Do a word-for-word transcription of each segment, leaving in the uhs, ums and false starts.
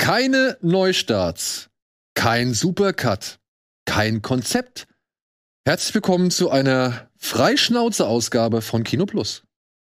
Keine Neustarts, kein Supercut, kein Konzept. Herzlich willkommen zu einer Freischnauze-Ausgabe von Kino Plus.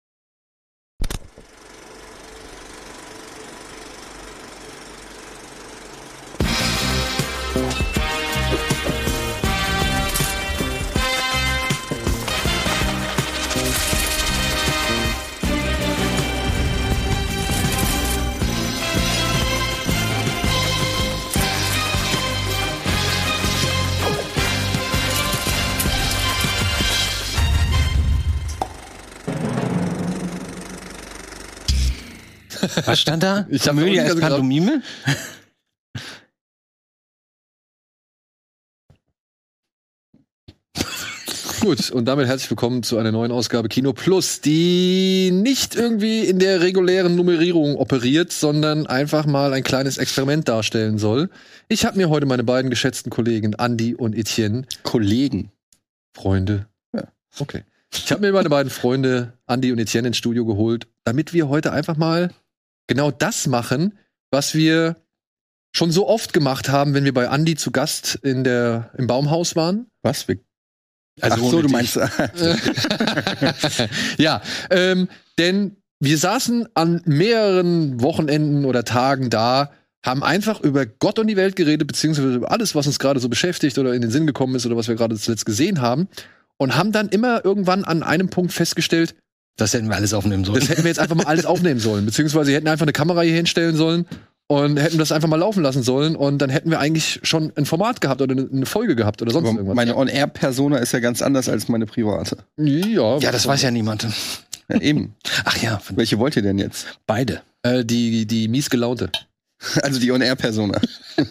Was stand da? Ich Komödie als Pantomime? Gut, und damit herzlich willkommen zu einer neuen Ausgabe Kino Plus, die nicht irgendwie in der regulären Nummerierung operiert, sondern einfach mal ein kleines Experiment darstellen soll. Ich habe mir heute meine beiden geschätzten Kollegen Andi und Etienne. Kollegen? Freunde. Ja. Okay. Ich habe mir meine beiden Freunde Andi und Etienne ins Studio geholt, damit wir heute einfach mal genau das machen, was wir schon so oft gemacht haben, wenn wir bei Andi zu Gast in der, im Baumhaus waren. Was? Wir Also Ach so, du meinst. Ja, ähm, denn wir saßen an mehreren Wochenenden oder Tagen da, haben einfach über Gott und die Welt geredet, beziehungsweise über alles, was uns gerade so beschäftigt oder in den Sinn gekommen ist oder was wir gerade zuletzt gesehen haben. Und haben dann immer irgendwann an einem Punkt festgestellt, das hätten wir alles aufnehmen sollen. Das hätten wir jetzt einfach mal alles aufnehmen sollen. Beziehungsweise wir hätten einfach eine Kamera hier hinstellen sollen und hätten das einfach mal laufen lassen sollen. Und dann hätten wir eigentlich schon ein Format gehabt oder eine Folge gehabt oder sonst Aber irgendwas. meine On-Air-Persona ist ja ganz anders als meine private. Ja, ja, das weiß ja niemand. Ja, eben. Ach ja. Welche wollt ihr denn jetzt? Beide. Äh, die, die mies gelaunte. Also die On-Air-Persona.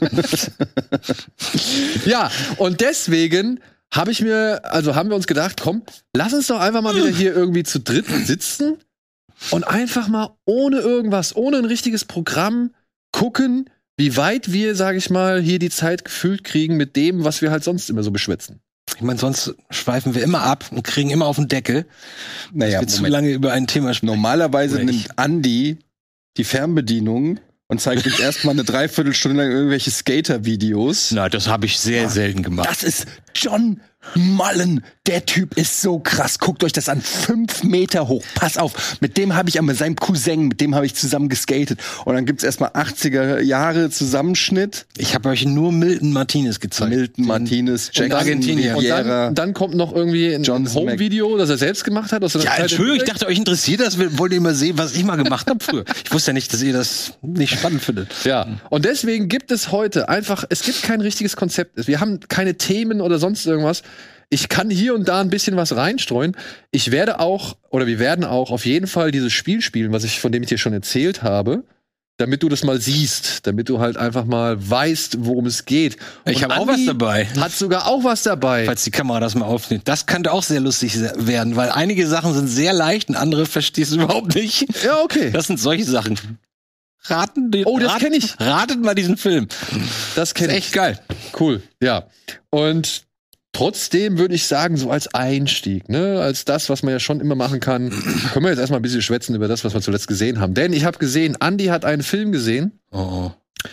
Ja, und deswegen habe ich mir, also haben wir uns gedacht, komm, lass uns doch einfach mal wieder hier irgendwie zu dritt sitzen und einfach mal ohne irgendwas, ohne ein richtiges Programm gucken, wie weit wir, sag ich mal, hier die Zeit gefüllt kriegen mit dem, was wir halt sonst immer so beschwätzen. Ich meine, sonst schweifen wir immer ab und kriegen immer auf den Deckel, Naja, dass wir zu lange über ein Thema sprechen. Normalerweise Oder ich. nimmt Andi die Fernbedienung und zeigt uns erstmal eine Dreiviertelstunde lang irgendwelche Skater-Videos. Na, das habe ich sehr selten gemacht. Das ist John Mullen. Der Typ ist so krass. Guckt euch das an. Fünf Meter hoch. Pass auf. Mit dem habe ich mit seinem Cousin, mit dem habe ich zusammen geskatet. Und dann gibt's erstmal achtziger Jahre Zusammenschnitt. Ich habe euch nur Milton Martinez gezeigt. Milton Martinez, und Argentinier. Und dann, dann kommt noch irgendwie ein Johnson Home-Video, das er selbst gemacht hat. Aus Ja, Entschuldigung, ich dachte, euch interessiert das. Wollt ihr mal sehen, was ich mal gemacht habe früher? Ich wusste ja nicht, dass ihr das nicht spannend findet. Ja, und deswegen gibt es heute einfach, es gibt kein richtiges Konzept. Wir haben keine Themen oder sonst irgendwas. Ich kann hier und da ein bisschen was reinstreuen. Ich werde auch, oder wir werden auch auf jeden Fall dieses Spiel spielen, was ich, von dem ich dir schon erzählt habe, damit du das mal siehst, damit du halt einfach mal weißt, worum es geht. Und Ich habe auch Andi was dabei. Hat sogar auch was dabei. Falls die Kamera das mal aufnimmt. Das könnte auch sehr lustig se- werden, weil einige Sachen sind sehr leicht und andere verstehst du überhaupt nicht. Ja, okay. Das sind solche Sachen. Raten den, Oh, das rat- kenn ich. Ratet mal diesen Film. Das kenne Ist ich. echt geil. Cool, ja. Und trotzdem würde ich sagen, so als Einstieg, ne, als das, was man ja schon immer machen kann, können wir jetzt erstmal ein bisschen schwätzen über das, was wir zuletzt gesehen haben. Denn ich habe gesehen, Andi hat einen Film gesehen, Oh.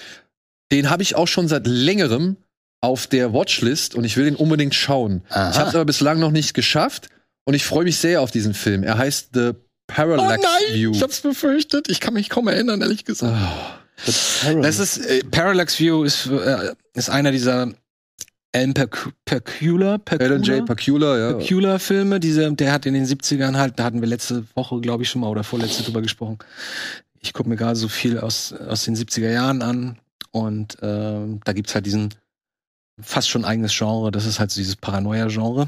den habe ich auch schon seit längerem auf der Watchlist und ich will ihn unbedingt schauen. Aha. Ich habe es aber bislang noch nicht geschafft und ich freue mich sehr auf diesen Film. Er heißt The Parallax View. Ich hab's befürchtet. Ich kann mich kaum erinnern, ehrlich gesagt. Oh, The Parallax. Das ist, äh, Parallax View ist, äh, ist einer dieser Alan Perc- Percula, Alan J. Pakula, ja. Percula-Filme, diese, der hat in den siebzigern halt, da hatten wir letzte Woche, glaube ich, schon mal oder vorletzte drüber gesprochen. Ich gucke mir gerade so viel aus, aus den siebziger Jahren an und ähm, da gibt's halt diesen fast schon eigenes Genre, das ist halt so dieses Paranoia-Genre.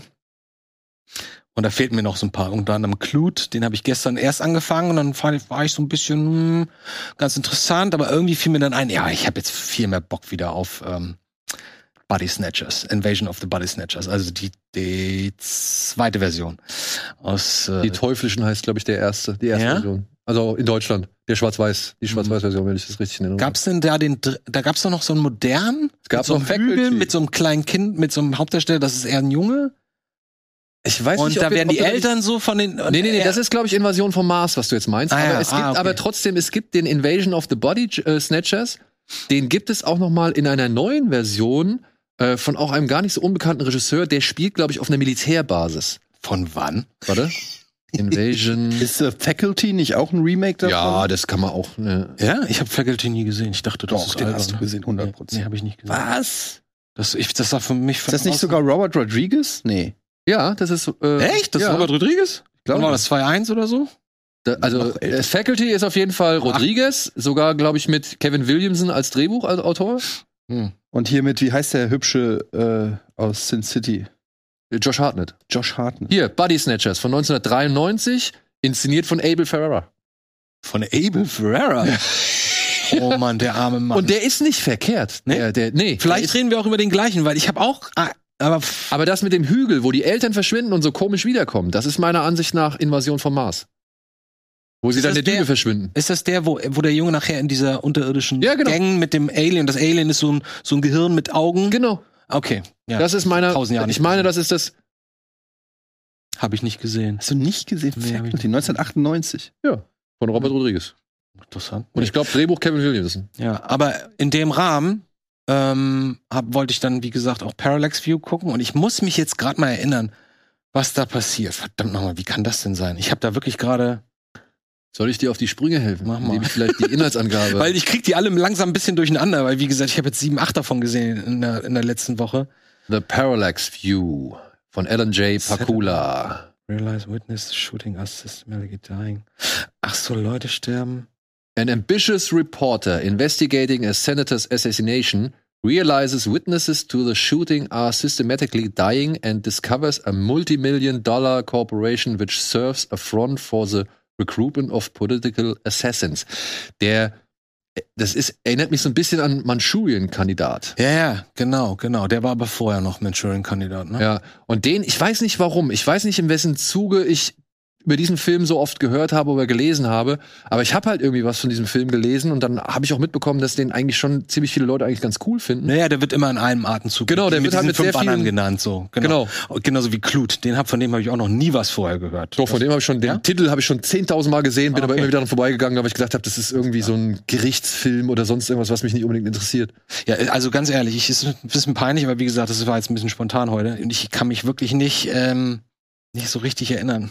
Und da fehlten mir noch so ein paar, unter anderem Clute, den habe ich gestern erst angefangen und dann war ich, war ich so ein bisschen hm, ganz interessant, aber irgendwie fiel mir dann ein, ja, ich habe jetzt viel mehr Bock wieder auf ähm, Body Snatchers, Invasion of the Body Snatchers, also die, die zweite Version. Aus, äh, Die Teuflischen heißt, glaube ich, der erste, die erste Ja? Version. Also in Deutschland. Der Schwarz-Weiß, die Schwarz-Weiß-Version, wenn ich das richtig nenne. gab's denn da den, dr- da gab's doch noch so einen modernen, Es gab mit so einem noch Faculty. Hügel, mit so einem kleinen Kind, mit so einem Hauptdarsteller, das ist eher ein Junge. Ich weiß Und nicht, da ob wir- werden ob die wir- Eltern so von den. Nee, nee, nee, das ist, glaube ich, Invasion vom Mars, was du jetzt meinst. Ah, ja. aber es gibt Ah, okay. aber trotzdem, es gibt den Invasion of the Body äh, Snatchers. den gibt es auch noch mal in einer neuen Version äh, von auch einem gar nicht so unbekannten Regisseur. Der spielt, glaube ich, auf einer Militärbasis. Von wann? Warte. Invasion. Ist The Faculty nicht auch ein Remake davon? Ja, das kann man auch. Ne. Ja, ich habe Faculty nie gesehen. Ich dachte, das Doch, ist den albern, hast du ne? gesehen, hundert Prozent. Nee, habe ich nicht gesehen. Was? Das, ich, das war für mich Ist das nicht sogar Robert Rodriguez? Nee. Ja, das ist. Äh, Echt? Das ja. ist Robert Rodriguez? Glaub War ich. das zwei eins oder so? Da, also Noch älter. äh, Faculty ist auf jeden Fall Rodriguez, sogar, glaube ich, mit Kevin Williamson als Drehbuchautor. Hm. Und hiermit, wie heißt der hübsche äh, aus Sin City? Josh Hartnett. Josh Hartnett. Hier, Body Snatchers von neunzehnhundertdreiundneunzig, inszeniert von Abel Ferrara. Von Abel Ferrara. Oh Mann, der arme Mann. Und der ist nicht verkehrt. Nee? Der, der, nee Vielleicht der ist, reden wir auch über den gleichen, weil ich habe auch. Ah, aber aber das mit dem Hügel, wo die Eltern verschwinden und so komisch wiederkommen, das ist meiner Ansicht nach Invasion vom Mars. Wo sie Ist dann das in der Düne der- verschwinden. ist das der, wo, wo der Junge nachher in dieser unterirdischen Ja, genau. Gang mit dem Alien, das Alien ist so ein, so ein Gehirn mit Augen? Genau. Okay. Ja, Das ist meiner. tausend Jahre Ich nicht meine, gesehen. das ist das. Habe ich nicht gesehen. Hast du nicht gesehen? Nee, hab ich Faculty, neunzehnhundertachtundneunzig. Von Robert Rodriguez. Interessant. Und ich glaube, Drehbuch Kevin Williamson. Ja, aber in dem Rahmen ähm, hab, wollte ich dann, wie gesagt, auch Parallax View gucken und ich muss mich jetzt gerade mal erinnern, was da passiert. Verdammt nochmal, wie kann das denn sein? Ich habe da wirklich gerade, Soll ich dir auf die Sprünge helfen? Mach mal. Indem ich vielleicht die Inhaltsangabe. weil ich krieg die alle langsam ein bisschen durcheinander, weil wie gesagt, ich habe jetzt sieben, acht davon gesehen in der, in der letzten Woche. The Parallax View von Alan J. Pakula. Realize witness shooting us systematically dying. Ach so, Leute sterben. An ambitious reporter investigating a senator's assassination realizes witnesses to the shooting are systematically dying and discovers a multi-million dollar corporation which serves a front for the recruitment of political assassins. Der, das ist, erinnert mich so ein bisschen an Manchurian-Kandidat. Ja, ja, genau, genau. Der war aber vorher noch Manchurian-Kandidat, ne? Ja, und den, ich weiß nicht warum, ich weiß nicht, in wessen Zuge ich über diesen Film so oft gehört habe oder gelesen habe, aber ich habe halt irgendwie was von diesem Film gelesen und dann habe ich auch mitbekommen, dass den eigentlich schon ziemlich viele Leute eigentlich ganz cool finden. Naja, der wird immer in einem Atemzug. Genau, der mit wird halt diesen mit fünf sehr anderen vielen- genannt, so. Genau. Genau. Genauso wie Clute. Den hab, von dem habe ich auch noch nie was vorher gehört. Doch, von dem habe ich schon, den Ja? Titel habe ich schon zehntausend Mal gesehen, bin Ah, aber okay. immer wieder dran vorbeigegangen, weil ich gedacht habe, das ist irgendwie so ein Gerichtsfilm oder sonst irgendwas, was mich nicht unbedingt interessiert. Ja, also ganz ehrlich, ich ist ein bisschen peinlich, aber wie gesagt, das war jetzt ein bisschen spontan heute. Und ich kann mich wirklich nicht, ähm, nicht so richtig erinnern.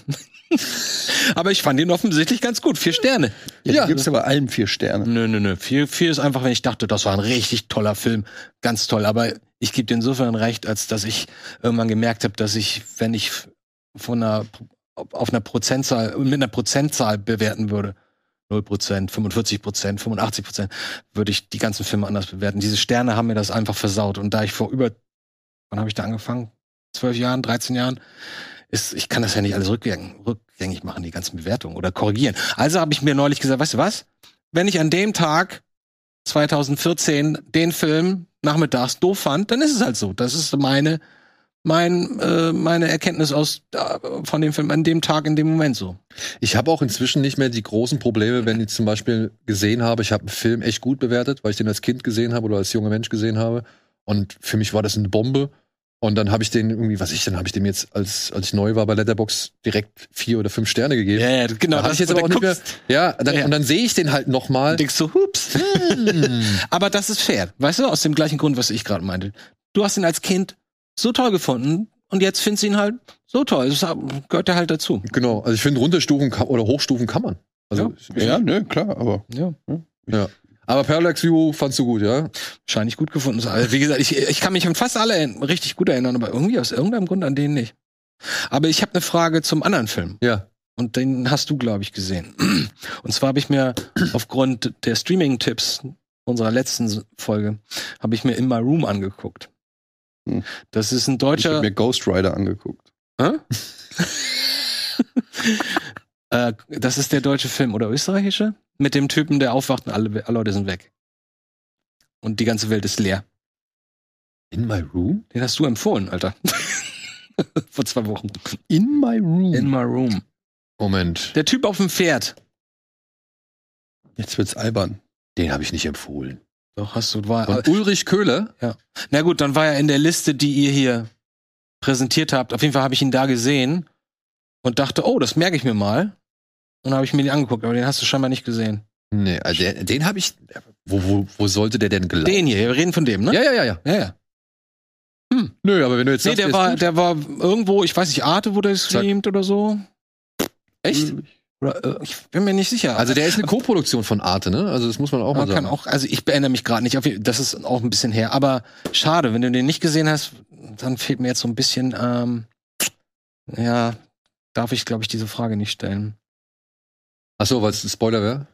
Aber ich fand ihn offensichtlich ganz gut. Vier Sterne. Ja, Ja. ja. Gibt's aber allen vier Sterne. Nö, nö, nö. Vier, vier ist einfach, wenn ich dachte, das war ein richtig toller Film. Ganz toll. Aber ich gebe dir insofern recht, als dass ich irgendwann gemerkt habe, dass ich, wenn ich von einer, auf einer Prozentzahl, mit einer Prozentzahl bewerten würde, null Prozent, fünfundvierzig Prozent, fünfundachtzig Prozent, würde ich die ganzen Filme anders bewerten. Diese Sterne haben mir das einfach versaut. Und da ich vor über, wann habe ich da angefangen? Zwölf Jahren, dreizehn Jahren? Ist, ich kann das ja nicht alles rückgängig, rückgängig machen, die ganzen Bewertungen oder korrigieren. Also habe ich mir neulich gesagt, weißt du was? Wenn ich an dem Tag zweitausendvierzehn den Film nachmittags doof fand, dann ist es halt so. Das ist meine, mein, äh, meine Erkenntnis aus äh, von dem Film an dem Tag, in dem Moment so. Ich habe auch inzwischen nicht mehr die großen Probleme, wenn ich zum Beispiel gesehen habe, ich habe einen Film echt gut bewertet, weil ich den als Kind gesehen habe oder als junger Mensch gesehen habe. Und für mich war das eine Bombe. Und dann habe ich den irgendwie, was ich, dann habe ich dem jetzt, als, als ich neu war bei Letterboxd, direkt vier oder fünf Sterne gegeben. Ja, ja, genau. Da hatte ich jetzt aber auch nicht mehr. Ja, dann, Ja. und dann sehe ich den halt noch mal. Und denkst so, hups. Aber das ist fair. Weißt du, aus dem gleichen Grund, was ich gerade meinte. Du hast ihn als Kind so toll gefunden und jetzt findest du ihn halt so toll. Das gehört ja halt dazu. Genau, also ich finde, runterstufen kann, oder hochstufen kann man. Also, Ja, nö, klar, aber. Ja. ja. Aber Parallax View fandst du gut, ja? Wahrscheinlich gut gefunden. Also, wie gesagt, ich, ich kann mich an fast alle erinn- richtig gut erinnern, aber irgendwie aus irgendeinem Grund an den nicht. Aber ich habe eine Frage zum anderen Film. Ja. Und den hast du, glaube ich, gesehen. Und zwar habe ich mir aufgrund der Streaming-Tipps unserer letzten Folge, habe ich mir In My Room angeguckt. Hm. Das ist ein Ich deutscher... habe mir Ghost Rider angeguckt. Hä? äh, das ist der deutsche Film oder österreichische? Mit dem Typen, der aufwacht und alle, alle Leute sind weg. Und die ganze Welt ist leer. In My Room? Den hast du empfohlen, Alter. Vor zwei Wochen. In My Room. In My Room. Moment, Der Typ auf dem Pferd. Jetzt wird's albern. den habe ich nicht empfohlen. Doch, hast du. War, Von Ulrich Köhler? na gut, dann war er in der Liste, die ihr hier präsentiert habt. Auf jeden Fall habe ich ihn da gesehen und dachte, oh, das merke ich mir mal. Und dann habe ich mir den angeguckt, aber den hast du scheinbar nicht gesehen. Nee, also den, den habe ich, Wo, wo, wo sollte der denn gelangen? Den hier, wir reden von dem, ne? Ja, ja, ja, ja. Ja, ja. Hm. Nö, aber wenn du jetzt Nee, sagst, der ist war, gut. der war irgendwo, ich weiß nicht, Arte wurde gestreamt oder so. Echt? Oder, äh, ich bin mir nicht sicher. Also der ist eine Co-Produktion von Arte, ne? Also das muss man auch man mal kann sagen. auch, also ich erinnere mich gerade nicht, auf, das ist auch ein bisschen her. Aber schade, wenn du den nicht gesehen hast, dann fehlt mir jetzt so ein bisschen, ähm, ja, darf ich, glaube ich, diese Frage nicht stellen. Ach so, weil es ein Spoiler wäre?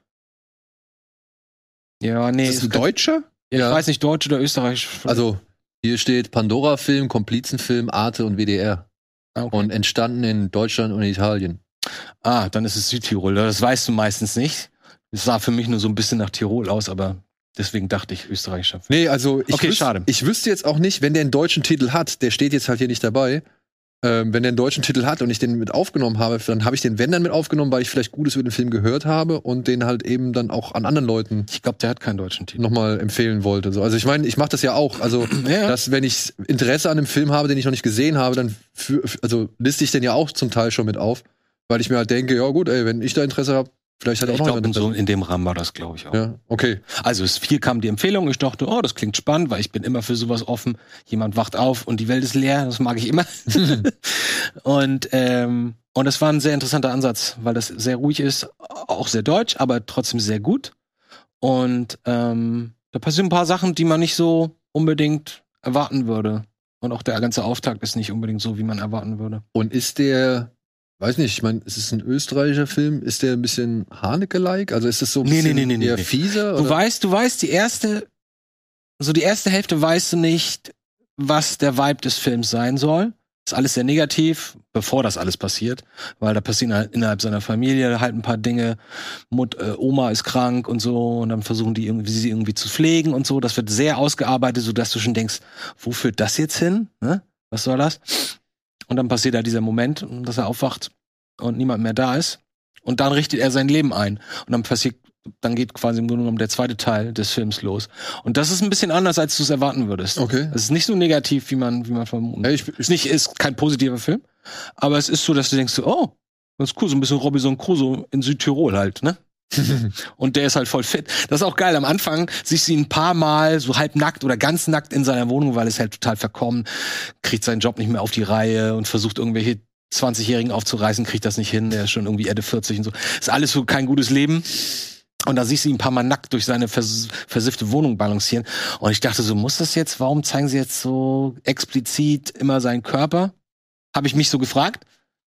Ja, nee. Ist das ein es kann- Deutscher? Ich weiß nicht, Deutsch oder Österreich. Also hier steht Pandora-Film, Komplizenfilm, Arte und W D R. Ah, okay. Und entstanden in Deutschland und Italien. Ah, dann ist es Südtirol. Das weißt du meistens nicht. Es sah für mich nur so ein bisschen nach Tirol aus, aber deswegen dachte ich österreichischer Film. Nee, also ich, Okay, wüs- schade. ich wüsste jetzt auch nicht, wenn der einen deutschen Titel hat, der steht jetzt halt hier nicht dabei, ähm, wenn der einen deutschen Titel hat und ich den mit aufgenommen habe, dann habe ich den, wenn dann mit aufgenommen, weil ich vielleicht Gutes über den Film gehört habe und den halt eben dann auch an anderen Leuten Ich glaube, der hat keinen deutschen Titel. nochmal empfehlen wollte. So. Also ich meine, ich mache das ja auch. Also, Ja. dass wenn ich Interesse an einem Film habe, den ich noch nicht gesehen habe, dann für, also liste ich den ja auch zum Teil schon mit auf, weil ich mir halt denke, ja gut, ey, wenn ich da Interesse habe, vielleicht hat auch Ich noch glaube, in, jemand so, Interesse. in dem Rahmen war das, glaube ich, auch. Ja, okay. Also es, hier kam die Empfehlung, ich dachte, oh, das klingt spannend, weil ich bin immer für sowas offen. Jemand wacht auf und die Welt ist leer, das mag ich immer. und ähm, und es war ein sehr interessanter Ansatz, weil das sehr ruhig ist, auch sehr deutsch, aber trotzdem sehr gut. Und ähm, da passieren ein paar Sachen, die man nicht so unbedingt erwarten würde. Und auch der ganze Auftakt ist nicht unbedingt so, wie man erwarten würde. Und ist der, weiß nicht, ich meine, ist es ein österreichischer Film? Ist der ein bisschen Haneke-like? Also ist es so ein Nee, bisschen nee, nee, nee, eher nee. fieser? Du oder? weißt, du weißt, die erste, so die erste Hälfte weißt du nicht, was der Vibe des Films sein soll. Ist alles sehr negativ, bevor das alles passiert, weil da passieren halt innerhalb seiner Familie halt ein paar Dinge. Mut, äh, Oma ist krank und so, und dann versuchen die irgendwie, sie irgendwie zu pflegen und so. Das wird sehr ausgearbeitet, sodass du schon denkst, wo führt das jetzt hin? Ne? Was soll das? Und dann passiert da dieser Moment, dass er aufwacht und niemand mehr da ist. Und dann richtet er sein Leben ein. Und dann passiert, dann geht quasi im Grunde genommen der zweite Teil des Films los. Und das ist ein bisschen anders, als du es erwarten würdest. Okay. Es ist nicht so negativ, wie man, wie man vermutet. Ja, ich, Ist nicht, ist kein positiver Film. Aber es ist so, dass du denkst, so, oh, das ist cool, so ein bisschen Robinson Crusoe in Südtirol halt, ne? Und der ist halt voll fit. Das ist auch geil. Am Anfang siehst du ihn ein paar Mal so halb nackt oder ganz nackt in seiner Wohnung, weil es halt total verkommen, kriegt seinen Job nicht mehr auf die Reihe und versucht irgendwelche zwanzigjährigen aufzureißen, kriegt das nicht hin. Der ist schon irgendwie Ende vierzig und so. Ist alles so kein gutes Leben. Und da siehst du ihn ein paar Mal nackt durch seine vers versiffte Wohnung balancieren. Und ich dachte so, muss das jetzt, warum zeigen sie jetzt so explizit immer seinen Körper? Habe ich mich so gefragt.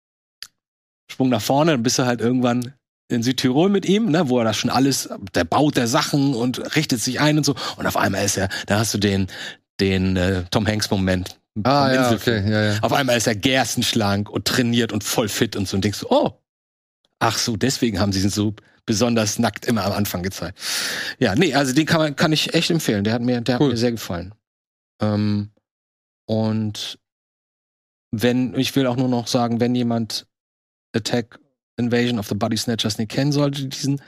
Sprung nach vorne, dann bist du halt irgendwann in Südtirol mit ihm, ne, wo er das schon alles, der baut der Sachen und richtet sich ein und so. Und auf einmal ist er, da hast du den, den äh, Tom Hanks-Moment. ah, vom ja, Inselfilm. okay, ja, ja. Auf einmal ist er gerstenschlank und trainiert und voll fit und so. Und denkst du, oh, ach so, deswegen haben sie ihn so besonders nackt immer am Anfang gezeigt. Ja, nee, also den kann man, kann ich echt empfehlen. Der hat mir, der Cool. hat mir sehr gefallen. Ähm, und wenn, ich will auch nur noch sagen, wenn jemand Attack Invasion of the Body Snatchers nicht kennen sollte, diesen,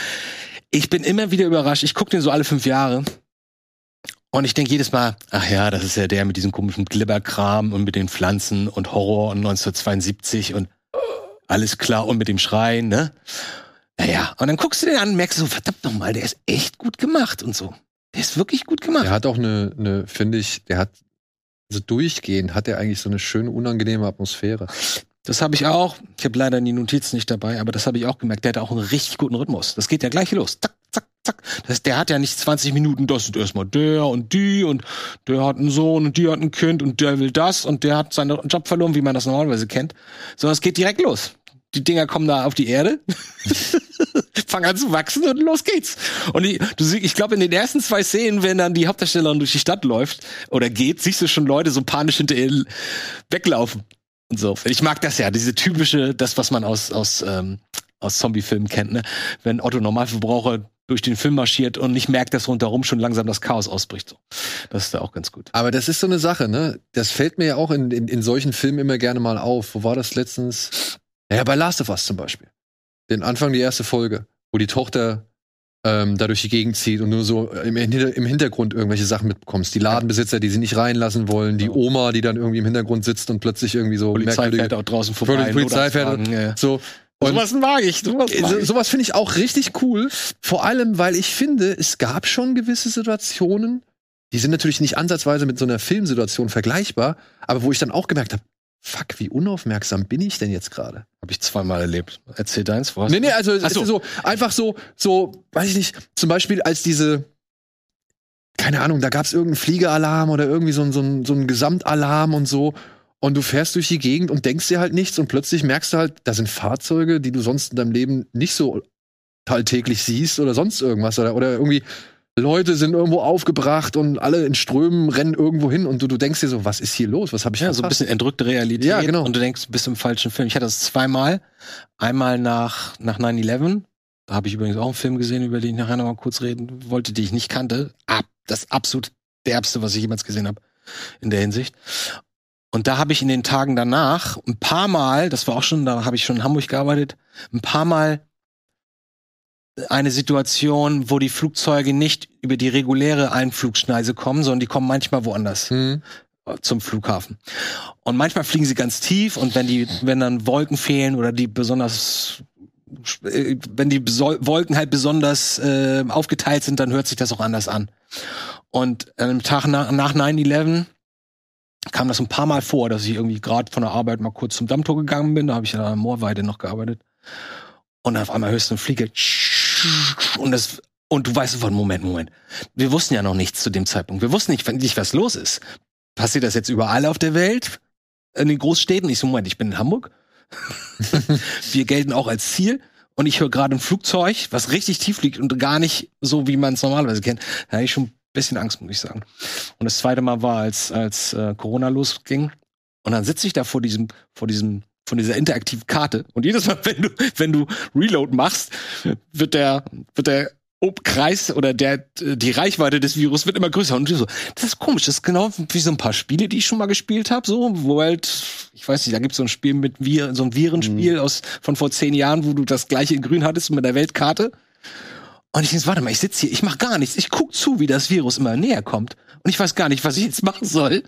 ich bin immer wieder überrascht. Ich gucke den so alle fünf Jahre. Und ich denke jedes Mal, ach ja, das ist ja der mit diesem komischen Glibberkram und mit den Pflanzen und Horror und neunzehnhundertzweiundsiebzig und alles klar und mit dem Schreien, ne? Naja, und dann guckst du den an und merkst so, verdammt nochmal, der ist echt gut gemacht und so. Der ist wirklich gut gemacht. Der hat auch eine, eine finde ich, der hat, also durchgehend hat er eigentlich so eine schöne, unangenehme Atmosphäre. Das habe ich auch. Ich habe leider die Notizen nicht dabei, aber das habe ich auch gemerkt. Der hat auch einen richtig guten Rhythmus. Das geht ja gleich los. Zack, zack, zack. Das, der hat ja nicht zwanzig Minuten, das ist erstmal der und die und der hat einen Sohn und die hat ein Kind und der will das und der hat seinen Job verloren, wie man das normalerweise kennt. Sondern es geht direkt los. Die Dinger kommen da auf die Erde, fangen an zu wachsen und los geht's. Und die, du siehst, ich glaube, in den ersten zwei Szenen, wenn dann die Hauptdarstellerin durch die Stadt läuft oder geht, siehst du schon Leute so panisch hinter ihr weglaufen. Und so. Ich mag das ja, diese typische, das, was man aus, aus, ähm, aus Zombie-Filmen kennt, ne? Wenn Otto Normalverbraucher durch den Film marschiert und nicht merkt, dass rundherum schon langsam das Chaos ausbricht. So. Das ist da auch ganz gut. Aber das ist so eine Sache, ne? Das fällt mir ja auch in, in, in solchen Filmen immer gerne mal auf. Wo war das letztens? Ja, bei Last of Us zum Beispiel. Den Anfang, die erste Folge, wo die Tochter ähm, da durch die Gegend zieht und nur so im, im Hintergrund irgendwelche Sachen mitbekommst. Die Ladenbesitzer, die sie nicht reinlassen wollen, die Oma, die dann irgendwie im Hintergrund sitzt und plötzlich irgendwie so Polizei merkwürdige fährt auch draußen vorbei. Polizei fährt Notarztwagen, ja. so. Und sowas mag ich. Sowas, mag so, ich. sowas finde ich auch richtig cool. Vor allem, weil ich finde, es gab schon gewisse Situationen, die sind natürlich nicht ansatzweise mit so einer Filmsituation vergleichbar, aber wo ich dann auch gemerkt habe, fuck, wie unaufmerksam bin ich denn jetzt gerade? Habe ich zweimal erlebt. Erzähl deins, wo hast Nee, du? nee, also es Ach so. ist so, einfach so, so, weiß ich nicht, zum Beispiel als diese, keine Ahnung, da gab es irgendeinen Fliegeralarm oder irgendwie so, ein- so, ein- so einen Gesamtalarm und so. Und du fährst durch die Gegend und denkst dir halt nichts und plötzlich merkst du halt, da sind Fahrzeuge, die du sonst in deinem Leben nicht so alltäglich siehst oder sonst irgendwas. Oder, oder irgendwie Leute sind irgendwo aufgebracht und alle in Strömen rennen irgendwo hin und du, du denkst dir so, was ist hier los? Was habe ich Ja, so ein verpasst? bisschen entrückte Realität. Ja, genau. Und du denkst, du bist im falschen Film. Ich hatte das zweimal. Einmal nach, nach nine eleven. Da habe ich übrigens auch einen Film gesehen, über den ich nachher noch mal kurz reden wollte, die ich nicht kannte. Ab, das absolut derbste, was ich jemals gesehen habe in der Hinsicht. Und da habe ich in den Tagen danach ein paar Mal, das war auch schon, da habe ich schon in Hamburg gearbeitet, ein paar Mal eine Situation, wo die Flugzeuge nicht über die reguläre Einflugschneise kommen, sondern die kommen manchmal woanders Hm. zum Flughafen. Und manchmal fliegen sie ganz tief und wenn die, wenn dann Wolken fehlen oder die besonders, äh, wenn die Besol- Wolken halt besonders äh, aufgeteilt sind, dann hört sich das auch anders an. Und an einem Tag nach, nach nine eleven kam das ein paar Mal vor, dass ich irgendwie gerade von der Arbeit mal kurz zum Dammtor gegangen bin. Da habe ich ja an Moorweide noch gearbeitet. Und dann auf einmal hörst du einen Flieger. Und das, und du weißt sofort, Moment, Moment. Wir wussten ja noch nichts zu dem Zeitpunkt. Wir wussten nicht, nicht, was los ist. Passiert das jetzt überall auf der Welt? In den Großstädten? Ich so, Moment, ich bin in Hamburg. Wir gelten auch als Ziel. Und ich höre gerade ein Flugzeug, was richtig tief liegt und gar nicht so, wie man es normalerweise kennt. Da hatte ich schon ein bisschen Angst, muss ich sagen. Und das zweite Mal war, als, als äh, Corona losging. Und dann sitze ich da vor diesem, vor diesem, von dieser interaktiven Karte. Und jedes Mal, wenn du, wenn du Reload machst, wird der, wird der Kreis oder der, die Reichweite des Virus wird immer größer. Und du so, das ist komisch. Das ist genau wie so ein paar Spiele, die ich schon mal gespielt habe, so, wo halt, ich weiß nicht, da gibt's so ein Spiel mit Vir, so ein Virenspiel mhm. aus, von vor zehn Jahren, wo du das gleiche in grün hattest mit der Weltkarte. Und ich denke, warte mal, ich sitze hier, ich mache gar nichts. Ich guck zu, wie das Virus immer näher kommt. Und ich weiß gar nicht, was ich jetzt machen soll.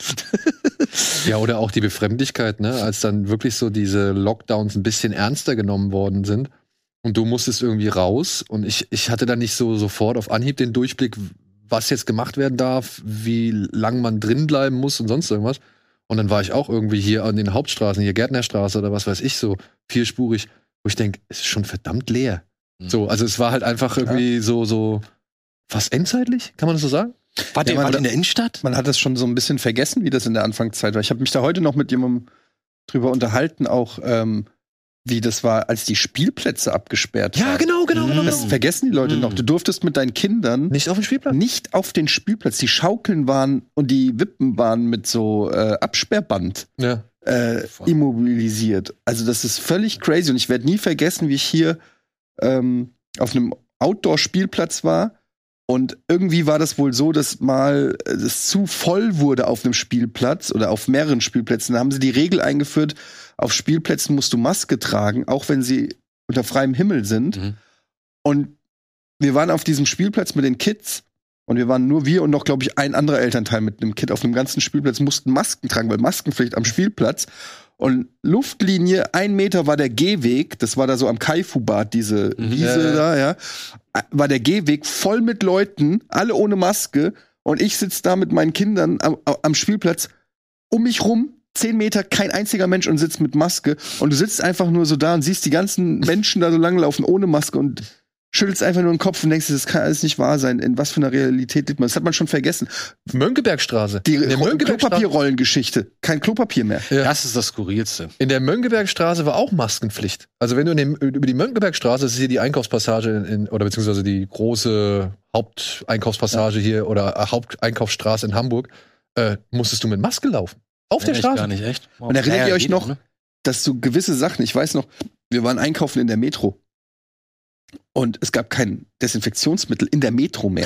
Ja, oder auch die Befremdlichkeit, ne, als dann wirklich so diese Lockdowns ein bisschen ernster genommen worden sind und du musstest irgendwie raus und ich, ich hatte dann nicht so sofort auf Anhieb den Durchblick, was jetzt gemacht werden darf, wie lang man drin bleiben muss und sonst irgendwas. Und dann war ich auch irgendwie hier an den Hauptstraßen, hier Gärtnerstraße oder was weiß ich, so vierspurig, wo ich denke, es ist schon verdammt leer. So, also es war halt einfach irgendwie ja. so, so fast endzeitlich, kann man das so sagen? War der ja, in der Innenstadt? Man hat das schon so ein bisschen vergessen, wie das in der Anfangszeit war. Ich habe mich da heute noch mit jemandem drüber unterhalten, auch ähm, wie das war, als die Spielplätze abgesperrt ja, waren. Ja, genau, genau, genau. Das vergessen die Leute mhm. noch. Du durftest mit deinen Kindern nicht auf den Spielplatz. Nicht auf den Spielplatz. Die Schaukeln waren und die Wippen waren mit so äh, Absperrband ja. äh, immobilisiert. Also das ist völlig crazy. Und ich werde nie vergessen, wie ich hier ähm, auf einem Outdoor-Spielplatz war. Und irgendwie war das wohl so, dass mal es zu voll wurde auf einem Spielplatz oder auf mehreren Spielplätzen. Da haben sie die Regel eingeführt, auf Spielplätzen musst du Maske tragen, auch wenn sie unter freiem Himmel sind. Mhm. Und wir waren auf diesem Spielplatz mit den Kids und wir waren nur wir und noch, glaube ich, ein anderer Elternteil mit einem Kind auf dem ganzen Spielplatz, mussten Masken tragen, weil Maskenpflicht am Spielplatz. Und Luftlinie, ein Meter war der Gehweg, das war da so am Kaifu-Bad, diese Wiese mhm. da, ja, war der Gehweg voll mit Leuten, alle ohne Maske. Und ich sitze da mit meinen Kindern am, am Spielplatz, um mich rum, zehn Meter, kein einziger Mensch und sitzt mit Maske. Und du sitzt einfach nur so da und siehst die ganzen Menschen da so langlaufen ohne Maske und schüttelst einfach nur den Kopf und denkst, das kann alles nicht wahr sein. In was für einer Realität lebt man? Das hat man schon vergessen. Mönckebergstraße. Die Klopapierrollengeschichte. Kein Klopapier mehr. Ja. Das ist das Skurrilste. In der Mönckebergstraße war auch Maskenpflicht. Also wenn du in dem, über die Mönckebergstraße, das ist hier die Einkaufspassage in, in, oder beziehungsweise die große Haupteinkaufspassage ja. hier oder äh, Haupteinkaufsstraße in Hamburg, äh, musstest du mit Maske laufen. Auf der echt Straße. Gar nicht, echt. Wow. Und erinnert ja, ihr euch noch, ne? dass so gewisse Sachen, ich weiß noch, wir waren einkaufen in der Metro. Und es gab kein Desinfektionsmittel in der Metro mehr.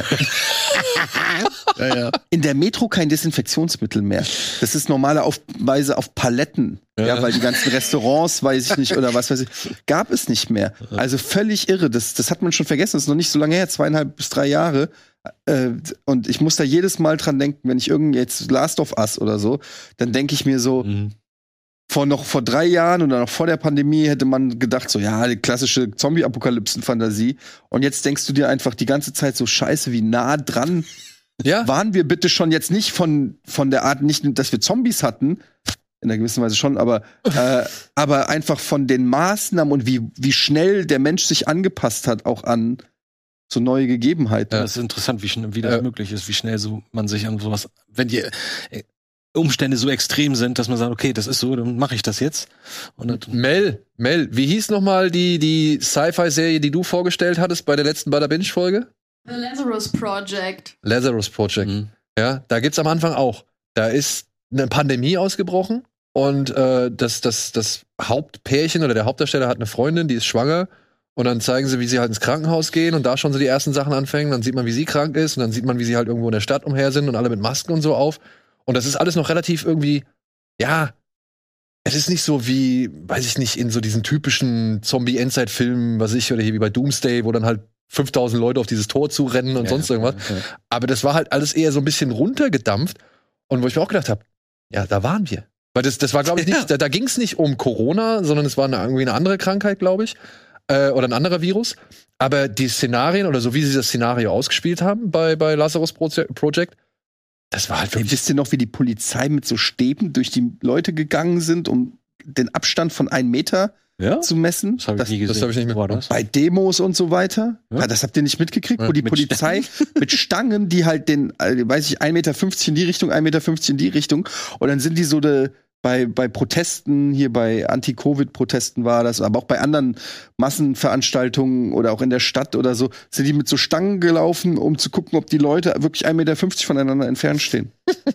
ja, ja. In der Metro kein Desinfektionsmittel mehr. Das ist normalerweise auf Paletten. Ja. ja, weil die ganzen Restaurants, weiß ich nicht, oder was weiß ich, gab es nicht mehr. Also völlig irre. Das, das hat man schon vergessen. Das ist noch nicht so lange her, zweieinhalb bis drei Jahre. Äh, und ich muss da jedes Mal dran denken, wenn ich irgendwie jetzt Last of Us oder so, dann denke ich mir so, mhm. vor noch vor drei Jahren oder noch vor der Pandemie hätte man gedacht, so ja, die klassische Zombie-Apokalypsen-Fantasie. Und jetzt denkst du dir einfach die ganze Zeit so scheiße, wie nah dran Ja. waren wir bitte schon jetzt nicht von, von der Art, nicht, dass wir Zombies hatten, in einer gewissen Weise schon, aber, äh, aber einfach von den Maßnahmen und wie, wie schnell der Mensch sich angepasst hat, auch an so neue Gegebenheiten. Ja, das ist interessant, wie, schnell, wie das Ja. möglich ist, wie schnell so man sich an sowas, wenn die äh, Umstände so extrem sind, dass man sagt, okay, das ist so, dann mache ich das jetzt. Und dann, Mel, Mel, wie hieß noch mal die, die Sci-Fi-Serie, die du vorgestellt hattest bei der letzten Bada Binge-Folge? The Lazarus Project. Lazarus Project. Mhm. Ja, da gibt's am Anfang auch. Da ist eine Pandemie ausgebrochen und äh, das, das, das Hauptpärchen oder der Hauptdarsteller hat eine Freundin, die ist schwanger. Und dann zeigen sie, wie sie halt ins Krankenhaus gehen und da schon so die ersten Sachen anfangen. Dann sieht man, wie sie krank ist und dann sieht man, wie sie halt irgendwo in der Stadt umher sind und alle mit Masken und so auf. Und das ist alles noch relativ irgendwie, ja, es ist nicht so wie, weiß ich nicht, in so diesen typischen Zombie-Endzeit-Filmen, was ich, oder hier wie bei Doomsday, wo dann halt fünftausend Leute auf dieses Tor zurennen und ja, sonst irgendwas. Ja, ja. Aber das war halt alles eher so ein bisschen runtergedampft. Und wo ich mir auch gedacht habe, ja, da waren wir. Weil das, das war, glaube ich, nicht, Ja. da, da ging es nicht um Corona, sondern es war eine, irgendwie eine andere Krankheit, glaube ich. Äh, oder ein anderer Virus. Aber die Szenarien oder so wie sie das Szenario ausgespielt haben bei, bei Lazarus Proje- Project, das war halt Ey, wirklich. wisst ihr noch, wie die Polizei mit so Stäben durch die Leute gegangen sind, um den Abstand von einem Meter Ja? zu messen? Das habe ich Das- nie gesehen. das hab ich nicht Wo war das? Bei Demos und so weiter. Ja. Ah, das habt ihr nicht mitgekriegt, Ja, wo die mit Polizei mit Stangen, die halt den, äh, weiß ich, ein Meter fünfzig in die Richtung, ein Meter fünfzig in die Richtung. Und dann sind die so de, bei, bei Protesten, hier bei Anti-Covid-Protesten war das, aber auch bei anderen Massenveranstaltungen oder auch in der Stadt oder so, sind die mit so Stangen gelaufen, um zu gucken, ob die Leute wirklich ein Meter fünfzig voneinander entfernt stehen.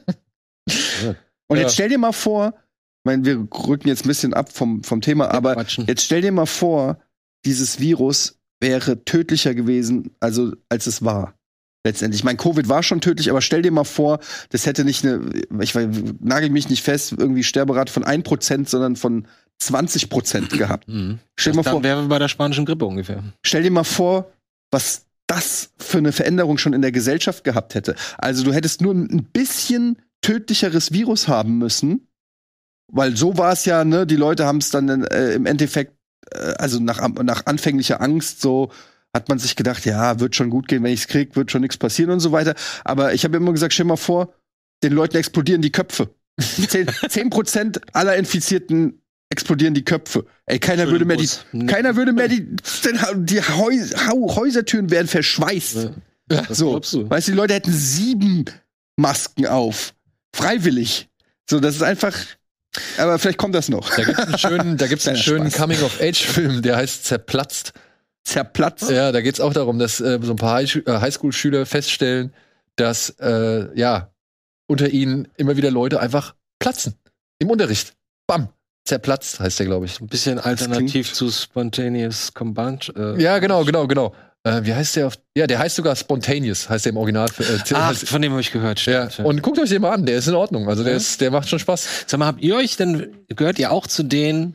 Und Ja. jetzt stell dir mal vor, ich meine, wir rücken jetzt ein bisschen ab vom, vom Thema, aber Quatschen. jetzt stell dir mal vor, dieses Virus wäre tödlicher gewesen, also als es war. Letztendlich. Ich meine, Covid war schon tödlich, aber stell dir mal vor, das hätte nicht eine, ich weiß, nagel mich nicht fest, irgendwie Sterberate von ein Prozent, sondern von zwanzig Prozent gehabt. Mhm. Stell dir mal Dann vor, wären wir bei der spanischen Grippe ungefähr. stell dir mal vor, was das für eine Veränderung schon in der Gesellschaft gehabt hätte. Also du hättest nur ein bisschen tödlicheres Virus haben müssen, weil so war es ja, ne, die Leute haben es dann äh, im Endeffekt, äh, also nach, nach anfänglicher Angst so, hat man sich gedacht, ja, wird schon gut gehen, wenn ich's krieg, wird schon nichts passieren und so weiter. Aber ich habe immer gesagt, stell mal vor, den Leuten explodieren die Köpfe. Zehn Prozent aller Infizierten explodieren die Köpfe. Ey, keiner würde mehr die, keiner würde mehr die, die Häus, Häusertüren werden verschweißt. Ja, das So, glaubst du. weißt du, die Leute hätten sieben Masken auf. Freiwillig. So, das ist einfach, aber vielleicht kommt das noch. Da gibt's einen schönen, da gibt's einen Kleiner schönen Spaß. Coming-of-Age-Film, der heißt Zerplatzt. Zerplatzt. Ja, da geht's auch darum, dass äh, so ein paar High- äh, Highschool-Schüler feststellen, dass äh, ja unter ihnen immer wieder Leute einfach platzen im Unterricht. Bam, zerplatzt heißt der, glaube ich. Ein bisschen alternativ zu Spontaneous Combustion. Äh, Ja, genau, genau, genau. Äh, wie heißt der? Auf, ja, der heißt sogar Spontaneous, heißt der im Original. Äh, Ach, heißt, von dem habe ich gehört. ja. Stimmt, ja. Und guckt euch den mal an, der ist in Ordnung. Also der Ja. ist, der macht schon Spaß. Sag mal, habt ihr euch denn, gehört ihr auch zu denjenigen,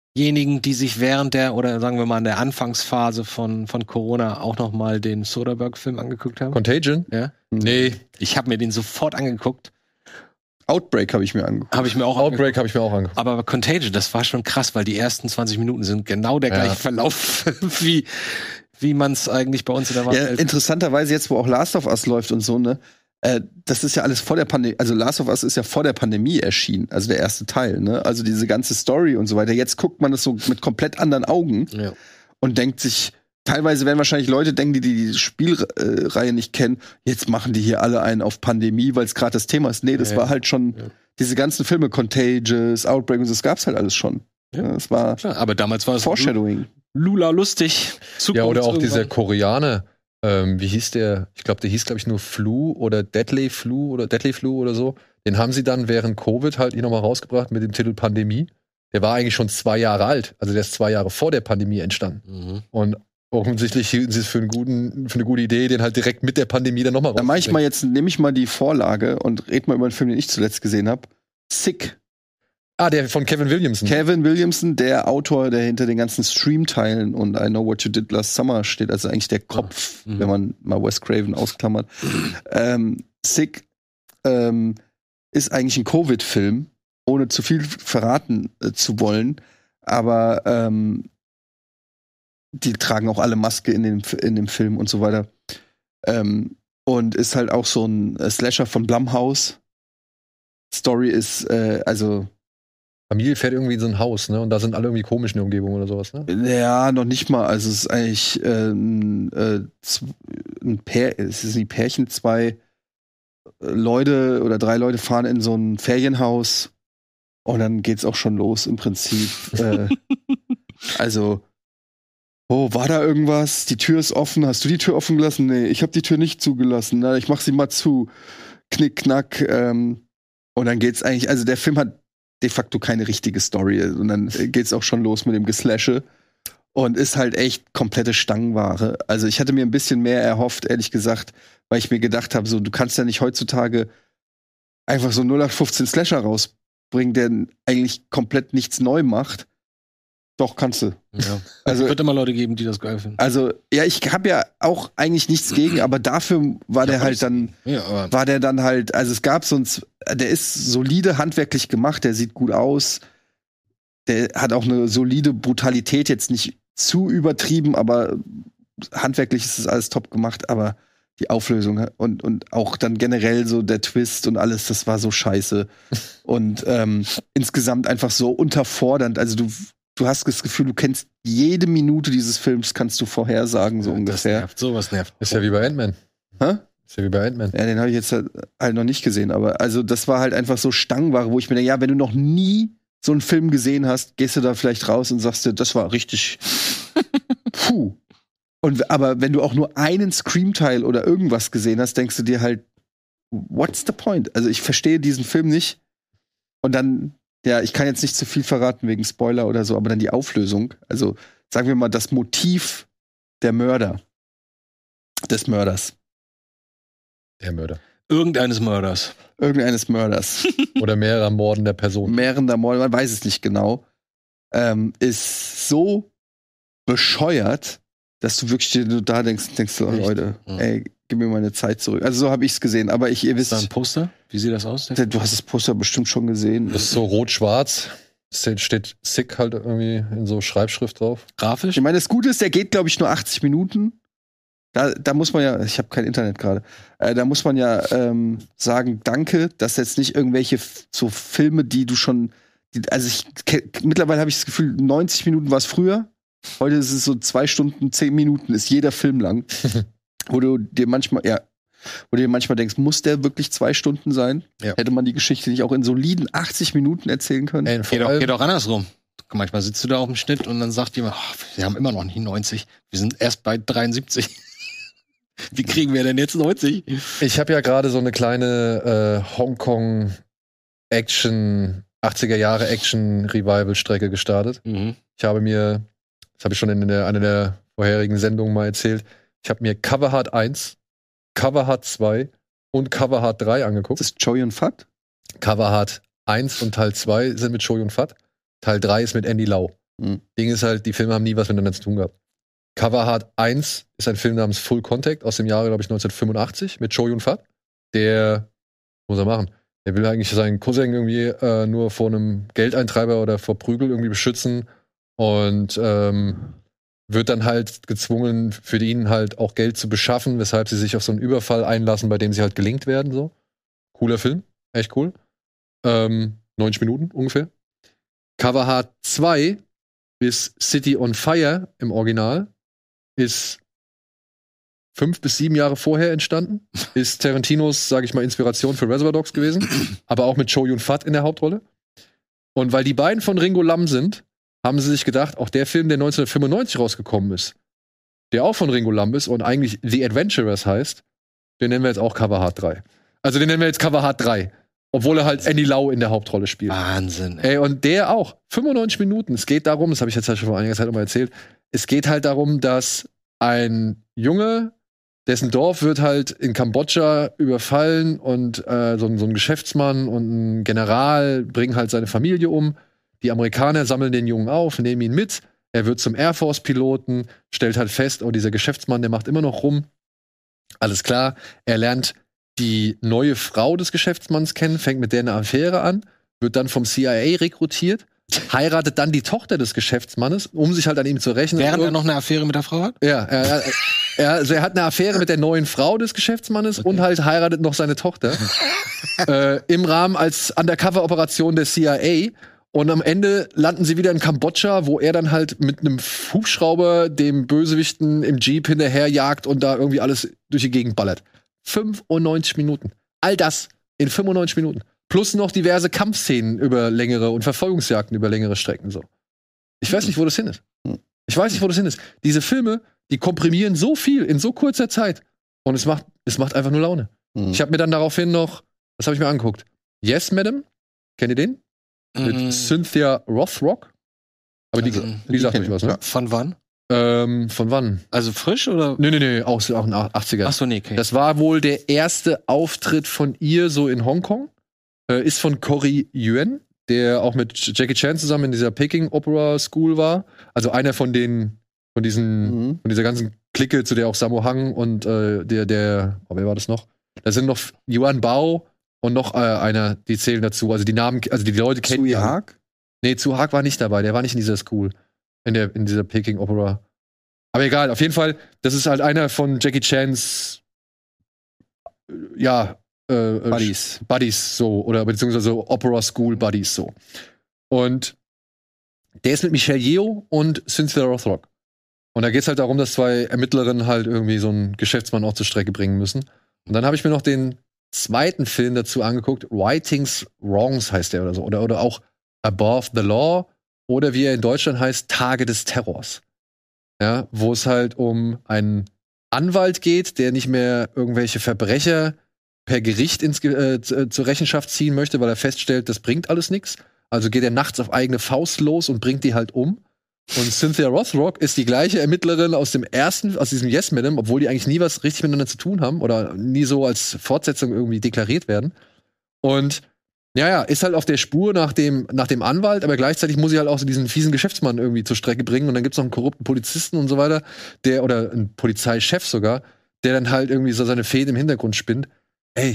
die sich während der, oder sagen wir mal in der Anfangsphase von, von Corona auch noch mal den Soderbergh-Film angeguckt haben? Contagion? Ja. Nee, Ich habe mir den sofort angeguckt. Outbreak habe ich mir angeguckt. Habe ich mir auch Outbreak habe ich mir auch angeguckt. Aber Contagion, das war schon krass, weil die ersten zwanzig Minuten sind genau der Ja. gleiche Verlauf, wie, wie man es eigentlich bei uns in der Ja, Welt. interessanterweise jetzt, wo auch Last of Us läuft und so, ne, äh, das ist ja alles vor der Pandemie, also Last of Us ist ja vor der Pandemie erschienen, also der erste Teil, ne, also diese ganze Story und so weiter. Jetzt guckt man das so mit komplett anderen Augen Ja. und denkt sich, teilweise werden wahrscheinlich Leute denken, die die Spielreihe nicht kennen, jetzt machen die hier alle einen auf Pandemie, weil es gerade das Thema ist. Nee, das Ja, war halt schon, ja. diese ganzen Filme, Contagious, Outbreak und so, das gab's halt alles schon. Ja. Ja, das war Klar, aber damals war es Foreshadowing. Lula lustig. Ja, oder auch Zukunft dieser irgendwann. Koreaner, ähm, wie hieß der? Ich glaube, der hieß, glaube ich, nur Flu oder Deadly Flu oder Deadly Flu oder so. Den haben sie dann während Covid halt hier nochmal rausgebracht mit dem Titel Pandemie. Der war eigentlich schon zwei Jahre alt. Also der ist zwei Jahre vor der Pandemie entstanden. Mhm. Und offensichtlich hielten sie es für, einen guten, für eine gute Idee, den halt direkt mit der Pandemie dann nochmal Da mache ich mal jetzt, nehme ich mal die Vorlage und red mal über einen Film, den ich zuletzt gesehen habe. Sick. Ah, der von Kevin Williamson. Kevin Williamson, der Autor, der hinter den ganzen Stream-Teilen und I Know What You Did Last Summer steht, also eigentlich der Kopf, Mhm. wenn man mal Wes Craven ausklammert. ähm, Sick ähm, ist eigentlich ein Covid-Film ohne zu viel verraten äh, zu wollen, aber ähm, die tragen auch alle Maske in dem, in dem Film und so weiter. Ähm, und ist halt auch so ein äh, Slasher von Blumhouse. Story ist, äh, also Familie fährt irgendwie in so ein Haus, ne? Und da sind alle irgendwie komisch in der Umgebung oder sowas, ne? ja, noch nicht mal. Also es ist eigentlich ähm, äh, ein Pär, es ist ein Pärchen, zwei Leute oder drei Leute fahren in so ein Ferienhaus und dann geht's auch schon los im Prinzip. äh, also oh, war da irgendwas? Die Tür ist offen. Hast du die Tür offen gelassen? Nee, ich habe die Tür nicht zugelassen. Na, ich mach sie mal zu. Knick, knack. Ähm, und dann geht's eigentlich, also der Film hat de facto keine richtige Story. Und dann geht's auch schon los mit dem Geslashe. Und ist halt echt komplette Stangenware. Also ich hatte mir ein bisschen mehr erhofft, ehrlich gesagt, weil ich mir gedacht habe, so, du kannst ja nicht heutzutage einfach so null acht fünfzehn Slasher rausbringen, der eigentlich komplett nichts neu macht. Doch, kannst du. Ja. Also, es wird immer Leute geben, die das geil finden. Also, ja, ich habe ja auch eigentlich nichts gegen, aber dafür war der halt dann, Ja, aber war der dann halt, also es gab sonst, der ist solide handwerklich gemacht, der sieht gut aus, der hat auch eine solide Brutalität, jetzt nicht zu übertrieben, aber handwerklich ist es alles top gemacht, aber die Auflösung und, und auch dann generell so der Twist und alles, das war so scheiße. Und ähm, insgesamt einfach so unterfordernd, also du Du hast das Gefühl, du kennst jede Minute dieses Films, kannst du vorhersagen, so ja, ungefähr. Das nervt, sowas nervt. Ist ja wie bei Ant-Man. Hä? Ist ja wie bei Ant-Man. Ja, den habe ich jetzt halt, halt noch nicht gesehen, aber also das war halt einfach so Stangenware, wo ich mir denke, ja, wenn du noch nie so einen Film gesehen hast, gehst du da vielleicht raus und sagst dir, das war richtig puh. Und aber wenn du auch nur einen Scream-Teil oder irgendwas gesehen hast, denkst du dir halt, what's the point? Also ich verstehe diesen Film nicht. Und dann ja, ich kann jetzt nicht zu viel verraten wegen Spoiler oder so, aber dann die Auflösung, also sagen wir mal das Motiv der Mörder, des Mörders. Der Mörder. Irgendeines Mörders. Irgendeines Mörders. Oder mehrerer Morden der Person. Mehrender Morde, man weiß es nicht genau, ähm, ist so bescheuert, dass du wirklich dir nur da denkst, denkst du, oh, Leute, Ja. ey, gib mir meine Zeit zurück. Also so habe ich es gesehen, aber ich, ihr Ist da ein wisst, Poster? Wie sieht das aus? du hast das Poster bestimmt schon gesehen. Das ist so rot-schwarz. Es steht Sick halt irgendwie in so Schreibschrift drauf. Grafisch? Ich meine, das Gute ist, der geht, glaube ich, nur achtzig Minuten. Da, da muss man ja, ich habe kein Internet gerade, äh, da muss man ja ähm, sagen, danke, dass jetzt nicht irgendwelche f- so Filme, die du schon, die, also ich ke- mittlerweile habe ich das Gefühl, neunzig Minuten war es früher. Heute ist es so zwei Stunden, zehn Minuten ist jeder Film lang. Wo du dir manchmal, ja, wo du dir manchmal denkst, muss der wirklich zwei Stunden sein? Ja. Hätte man die Geschichte nicht auch in soliden achtzig Minuten erzählen können? Ey, vor Geht auch, allem- geht auch andersrum. Manchmal sitzt du da auf dem Schnitt und dann sagt jemand, ach, wir haben immer noch nicht neunzig. Wir sind erst bei dreiundsiebzig. Wie kriegen wir denn jetzt neunzig? Ich habe ja gerade so eine kleine äh, Hongkong Action, achtziger Jahre Action Revival Strecke gestartet. Mhm. Ich habe mir, das habe ich schon in der, einer der vorherigen Sendungen mal erzählt, ich habe mir Cover Hard eins, Cover Hard zwei und Cover Hard drei angeguckt. Das ist Choi und Fat? Cover Hard eins und Teil zwei sind mit Choi und Fat. Teil drei ist mit Andy Lau. Mhm. Ding ist halt, die Filme haben nie was miteinander zu tun gehabt. Cover Hard eins ist ein Film namens Full Contact aus dem Jahre, glaube ich, neunzehnhundertfünfundachtzig mit Choi und Fat. Der, was muss er machen? Der will eigentlich seinen Cousin irgendwie äh, nur vor einem Geldeintreiber oder vor Prügel irgendwie beschützen und ähm, wird dann halt gezwungen, für ihn halt auch Geld zu beschaffen, weshalb sie sich auf so einen Überfall einlassen, bei dem sie halt gelingt werden. So. Cooler Film, echt cool. Ähm, neunzig Minuten ungefähr. Cover Hard zwei ist City on Fire im Original. Ist fünf bis sieben Jahre vorher entstanden. Ist Tarantinos, sage ich mal, Inspiration für Reservoir Dogs gewesen. Aber auch mit Chow Yun-Fat in der Hauptrolle. Und weil die beiden von Ringo Lam sind, haben sie sich gedacht, auch der Film, der neunzehnhundertfünfundneunzig rausgekommen ist, der auch von Ringo Lam ist und eigentlich The Adventurers heißt, den nennen wir jetzt auch Cover Hard drei. Also den nennen wir jetzt Cover Hard drei. Obwohl er halt Andy Lau in der Hauptrolle spielt. Wahnsinn. Ey. Ey, und der auch. fünfundneunzig Minuten. Es geht darum, das habe ich jetzt halt schon vor einiger Zeit nochmal erzählt, es geht halt darum, dass ein Junge, dessen Dorf wird halt in Kambodscha überfallen und äh, so, ein, so ein Geschäftsmann und ein General bringen halt seine Familie um. Die Amerikaner sammeln den Jungen auf, nehmen ihn mit. Er wird zum Air Force-Piloten, stellt halt fest, oh, dieser Geschäftsmann, der macht immer noch rum. Alles klar. Er lernt die neue Frau des Geschäftsmanns kennen, fängt mit der eine Affäre an. wird dann vom C I A rekrutiert, heiratet dann die Tochter des Geschäftsmannes, um sich halt an ihm zu rächen. Während er noch eine Affäre mit der Frau hat? Ja, er, er, er, also er hat eine Affäre mit der neuen Frau des Geschäftsmannes okay. und halt heiratet noch seine Tochter. äh, Im Rahmen als Undercover-Operation der C I A. Und am Ende landen sie wieder in Kambodscha, wo er dann halt mit einem Hubschrauber dem Bösewichten im Jeep hinterherjagt und da irgendwie alles durch die Gegend ballert. fünfundneunzig Minuten. All das in fünfundneunzig Minuten. Plus noch diverse Kampfszenen über längere und Verfolgungsjagden über längere Strecken. So. Ich weiß nicht, wo das hin ist. Ich weiß nicht, wo das hin ist. Diese Filme, die komprimieren so viel in so kurzer Zeit. Und es macht, es macht einfach nur Laune. Mhm. Ich habe mir dann daraufhin noch, was habe ich mir angeguckt? Yes, Madam? Kennt ihr den? Mit mm. Cynthia Rothrock. Aber die, also, die, die sagt nicht was, ne? Von wann? Ähm, von wann? Also frisch oder? Nee, nee, nee, auch, auch in den achtziger. Ach so, nee, okay. Das war wohl der erste Auftritt von ihr so in Hongkong. Äh, ist von Corey Yuen, der auch mit Jackie Chan zusammen in dieser Peking Opera School war. Also einer von den, von diesen, mhm. von dieser ganzen Clique, zu der auch Sammo Hung und äh, der, der, oh, wer war das noch? Da sind noch Yuan Bao und noch äh, einer, die zählen dazu. Also die Namen, also die, die Leute kennen. Tsui Hark? Nee, Tsui Hark war nicht dabei. Der war nicht in dieser School. In, der, in dieser Peking Opera. Aber egal, auf jeden Fall, das ist halt einer von Jackie Chans ja, äh, Buddies. Buddies, so, oder beziehungsweise Opera School Buddies, so. Und der ist mit Michelle Yeoh und Cynthia Rothrock. Und da geht's halt darum, dass zwei Ermittlerinnen halt irgendwie so einen Geschäftsmann auch zur Strecke bringen müssen. Und dann habe ich mir noch den zweiten Film dazu angeguckt, Rightings Wrongs heißt der oder so. Oder, oder auch Above the Law oder wie er in Deutschland heißt, Tage des Terrors. Ja, wo es halt um einen Anwalt geht, der nicht mehr irgendwelche Verbrecher per Gericht ins, äh, zur Rechenschaft ziehen möchte, weil er feststellt, das bringt alles nichts. Also geht er nachts auf eigene Faust los und bringt die halt um. Und Cynthia Rothrock ist die gleiche Ermittlerin aus dem ersten, aus diesem Yes Madam, obwohl die eigentlich nie was richtig miteinander zu tun haben oder nie so als Fortsetzung irgendwie deklariert werden. Und ja, ja, ist halt auf der Spur nach dem, nach dem Anwalt, aber gleichzeitig muss sie halt auch so diesen fiesen Geschäftsmann irgendwie zur Strecke bringen. Und dann gibt's noch einen korrupten Polizisten und so weiter, der, oder einen Polizeichef sogar, der dann halt irgendwie so seine Fäden im Hintergrund spinnt. Ey,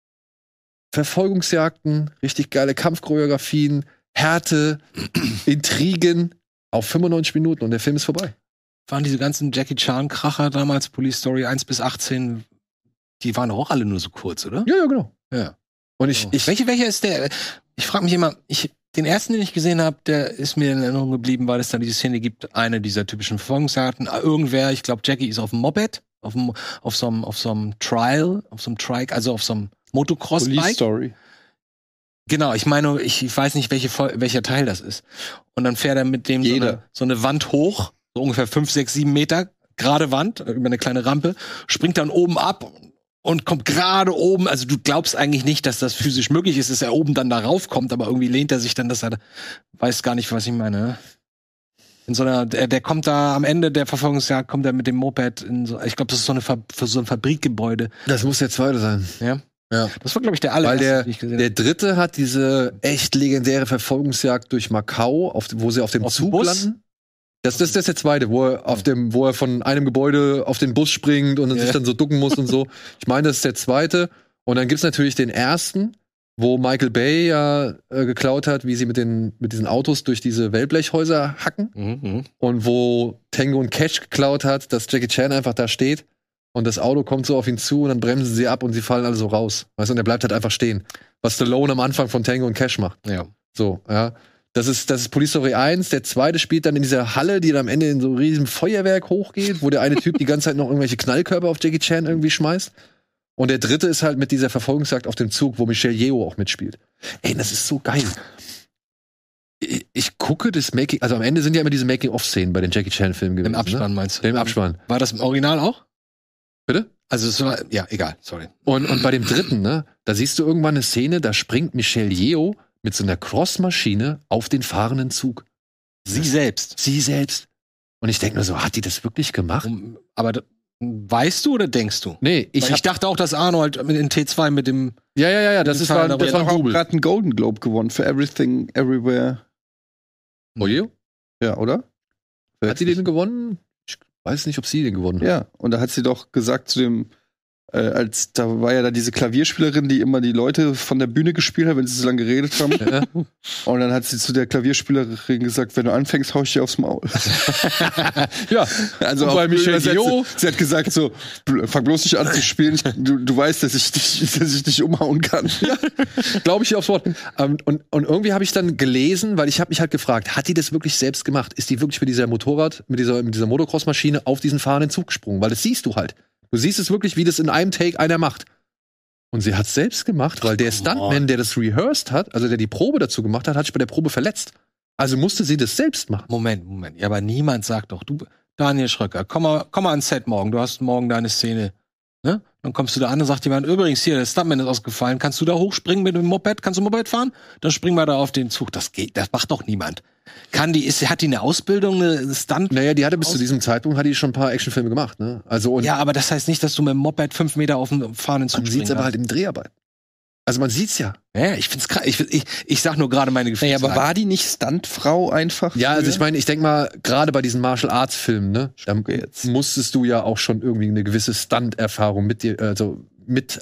Verfolgungsjagden, richtig geile Kampfchoreografien, Härte, Intrigen auf fünfundneunzig Minuten und der Film ist vorbei. Waren diese ganzen Jackie Chan-Kracher damals, Police Story eins bis achtzehn, die waren auch alle nur so kurz, oder? Ja, ja, genau. Ja. Und ich, Oh. ich Welche, welcher ist der? Ich frage mich immer, ich, den ersten, den ich gesehen habe, der ist mir in Erinnerung geblieben, weil es da diese Szene gibt, eine dieser typischen Verfolgungsjagden. Irgendwer, ich glaube, Jackie ist auf dem Moped, auf dem, auf so einem, auf so einem Trial, auf so einem Trike, also auf so einem Motocross-Bike. Police Story. Genau, ich meine, ich, ich weiß nicht, welche, welcher Teil das ist. Und dann fährt er mit dem so eine, so eine Wand hoch, so ungefähr fünf, sechs, sieben Meter, gerade Wand, über eine kleine Rampe, springt dann oben ab und kommt gerade oben, also du glaubst eigentlich nicht, dass das physisch möglich ist, dass er oben dann da raufkommt, aber irgendwie lehnt er sich dann, dass er, weiß gar nicht, was ich meine. In so einer, der, der kommt da am Ende der Verfolgungsjagd, kommt er mit dem Moped in so, ich glaube, das ist so eine, für so ein Fabrikgebäude. Das muss der zweite sein. Ja. Ja. Das war, glaube ich, der allererste, Weil der, den ich gesehen der dritte hat diese echt legendäre Verfolgungsjagd durch Macau, auf, wo sie auf dem Auf dem Zug Bus? landen. Das, das, das ist der zweite, wo er auf dem, wo er von einem Gebäude auf den Bus springt und dann Ja. sich dann so ducken muss und so. Ich meine, das ist der zweite. Und dann gibt's natürlich den ersten, wo Michael Bay ja äh, geklaut hat, wie sie mit den mit diesen Autos durch diese Wellblechhäuser hacken. Mhm. Und wo Tango und Cash geklaut hat, dass Jackie Chan einfach da steht und das Auto kommt so auf ihn zu und dann bremsen sie ab und sie fallen alle so raus. Weißt du, und er bleibt halt einfach stehen. Was Stallone am Anfang von Tango und Cash macht. Ja. So, ja. Das ist, das ist Police Story eins. Der zweite spielt dann in dieser Halle, die dann am Ende in so einem riesen Feuerwerk hochgeht, wo der eine Typ die ganze Zeit noch irgendwelche Knallkörper auf Jackie Chan irgendwie schmeißt. Und der dritte ist halt mit dieser Verfolgungsjagd auf dem Zug, wo Michelle Yeoh auch mitspielt. Ey, das ist so geil. Ich, ich gucke das Making, also am Ende sind ja immer diese Making-of-Szenen bei den Jackie Chan-Filmen gewesen. Im Abspann ne? meinst du? Im Abspann. War das im Original auch? Bitte? Also es war, ja, egal, sorry. Und, und bei dem dritten, ne, da siehst du irgendwann eine Szene, da springt Michelle Yeoh mit so einer Crossmaschine auf den fahrenden Zug. Sie selbst. Sie selbst. Und ich denke nur so, hat die das wirklich gemacht? Um, aber da, weißt du oder denkst du? Nee, ich, Weil ich dachte auch, dass Arnold in T zwei mit dem. Ja, ja, ja, ja, das, ist, war, das war hat ein auch Double. gerade einen Golden Globe gewonnen für Everything, Everywhere. Oje? Ja, oder? Hat sie den gewonnen? Ich weiß nicht, ob sie den gewonnen hat. Ja, und da hat sie doch gesagt zu dem Äh, als da war ja da diese Klavierspielerin, die immer die Leute von der Bühne gespielt hat, wenn sie so lange geredet haben. Ja. Und dann hat sie zu der Klavierspielerin gesagt, wenn du anfängst, hau ich dir aufs Maul. Ja, Also und auch bei Michel sie, Dio. sie hat gesagt so, fang bloß nicht an zu spielen, ich, du, du weißt, dass ich dich, dass ich dich umhauen kann. Ja. Glaube ich dir aufs Wort. Ähm, und, und irgendwie habe ich dann gelesen, weil ich habe mich halt gefragt, hat die das wirklich selbst gemacht? Ist die wirklich mit dieser Motorrad, mit dieser, mit dieser Motocross-Maschine auf diesen fahrenden Zug gesprungen? Weil das siehst du halt. Du siehst es wirklich, wie das in einem Take einer macht. Und sie hat es selbst gemacht, weil der Stuntman, der das rehearsed hat, also der die Probe dazu gemacht hat, hat sich bei der Probe verletzt. Also musste sie das selbst machen. Moment, Moment. Ja, aber niemand sagt doch, du, Daniel Schröcker, komm mal, komm mal ans Set morgen. Du hast morgen deine Szene. Ne? Dann kommst du da an und sagt jemand, übrigens hier, der Stuntman ist ausgefallen. Kannst du da hochspringen mit dem Moped? Kannst du Moped fahren? Dann spring mal da auf den Zug. Das geht, das macht doch niemand. Kann die, ist, hat die eine Ausbildung, eine Stunt? Naja, die hatte bis zu diesem Zeitpunkt hat die schon ein paar Actionfilme gemacht, ne? Also und Ja, aber das heißt nicht, dass du mit dem Moped fünf Meter auf dem fahrenden Zug man sieht's springen aber kannst. halt im Dreharbeit. Also man sieht's ja. Ja, ich find's krass. Ich, ich, ich sag nur gerade meine Gefühle. Naja, aber war die nicht Stuntfrau einfach? Ja, also früher? ich meine, ich denke mal, gerade bei diesen Martial Arts Filmen, ne, da Gucke jetzt. musstest du ja auch schon irgendwie eine gewisse Stunt-Erfahrung mit dir, also mit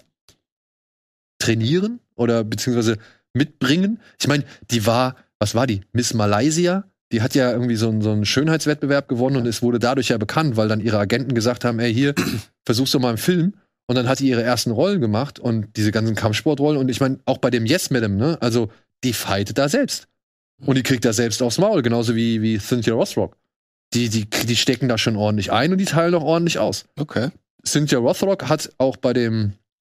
trainieren oder beziehungsweise mitbringen. Ich meine, die war, was war die? Miss Malaysia? Die hat ja irgendwie so einen, so einen Schönheitswettbewerb gewonnen und es wurde dadurch ja bekannt, weil dann ihre Agenten gesagt haben, ey, hier, versuchst du mal einen Film. Und dann hat die ihre ersten Rollen gemacht und diese ganzen Kampfsportrollen. Und ich meine, auch bei dem Yes Madam, ne? Also, die fightet da selbst. Und die kriegt da selbst aufs Maul, genauso wie, wie Cynthia Rothrock. Die, die, die stecken da schon ordentlich ein und die teilen auch ordentlich aus. Okay. Cynthia Rothrock hat auch bei dem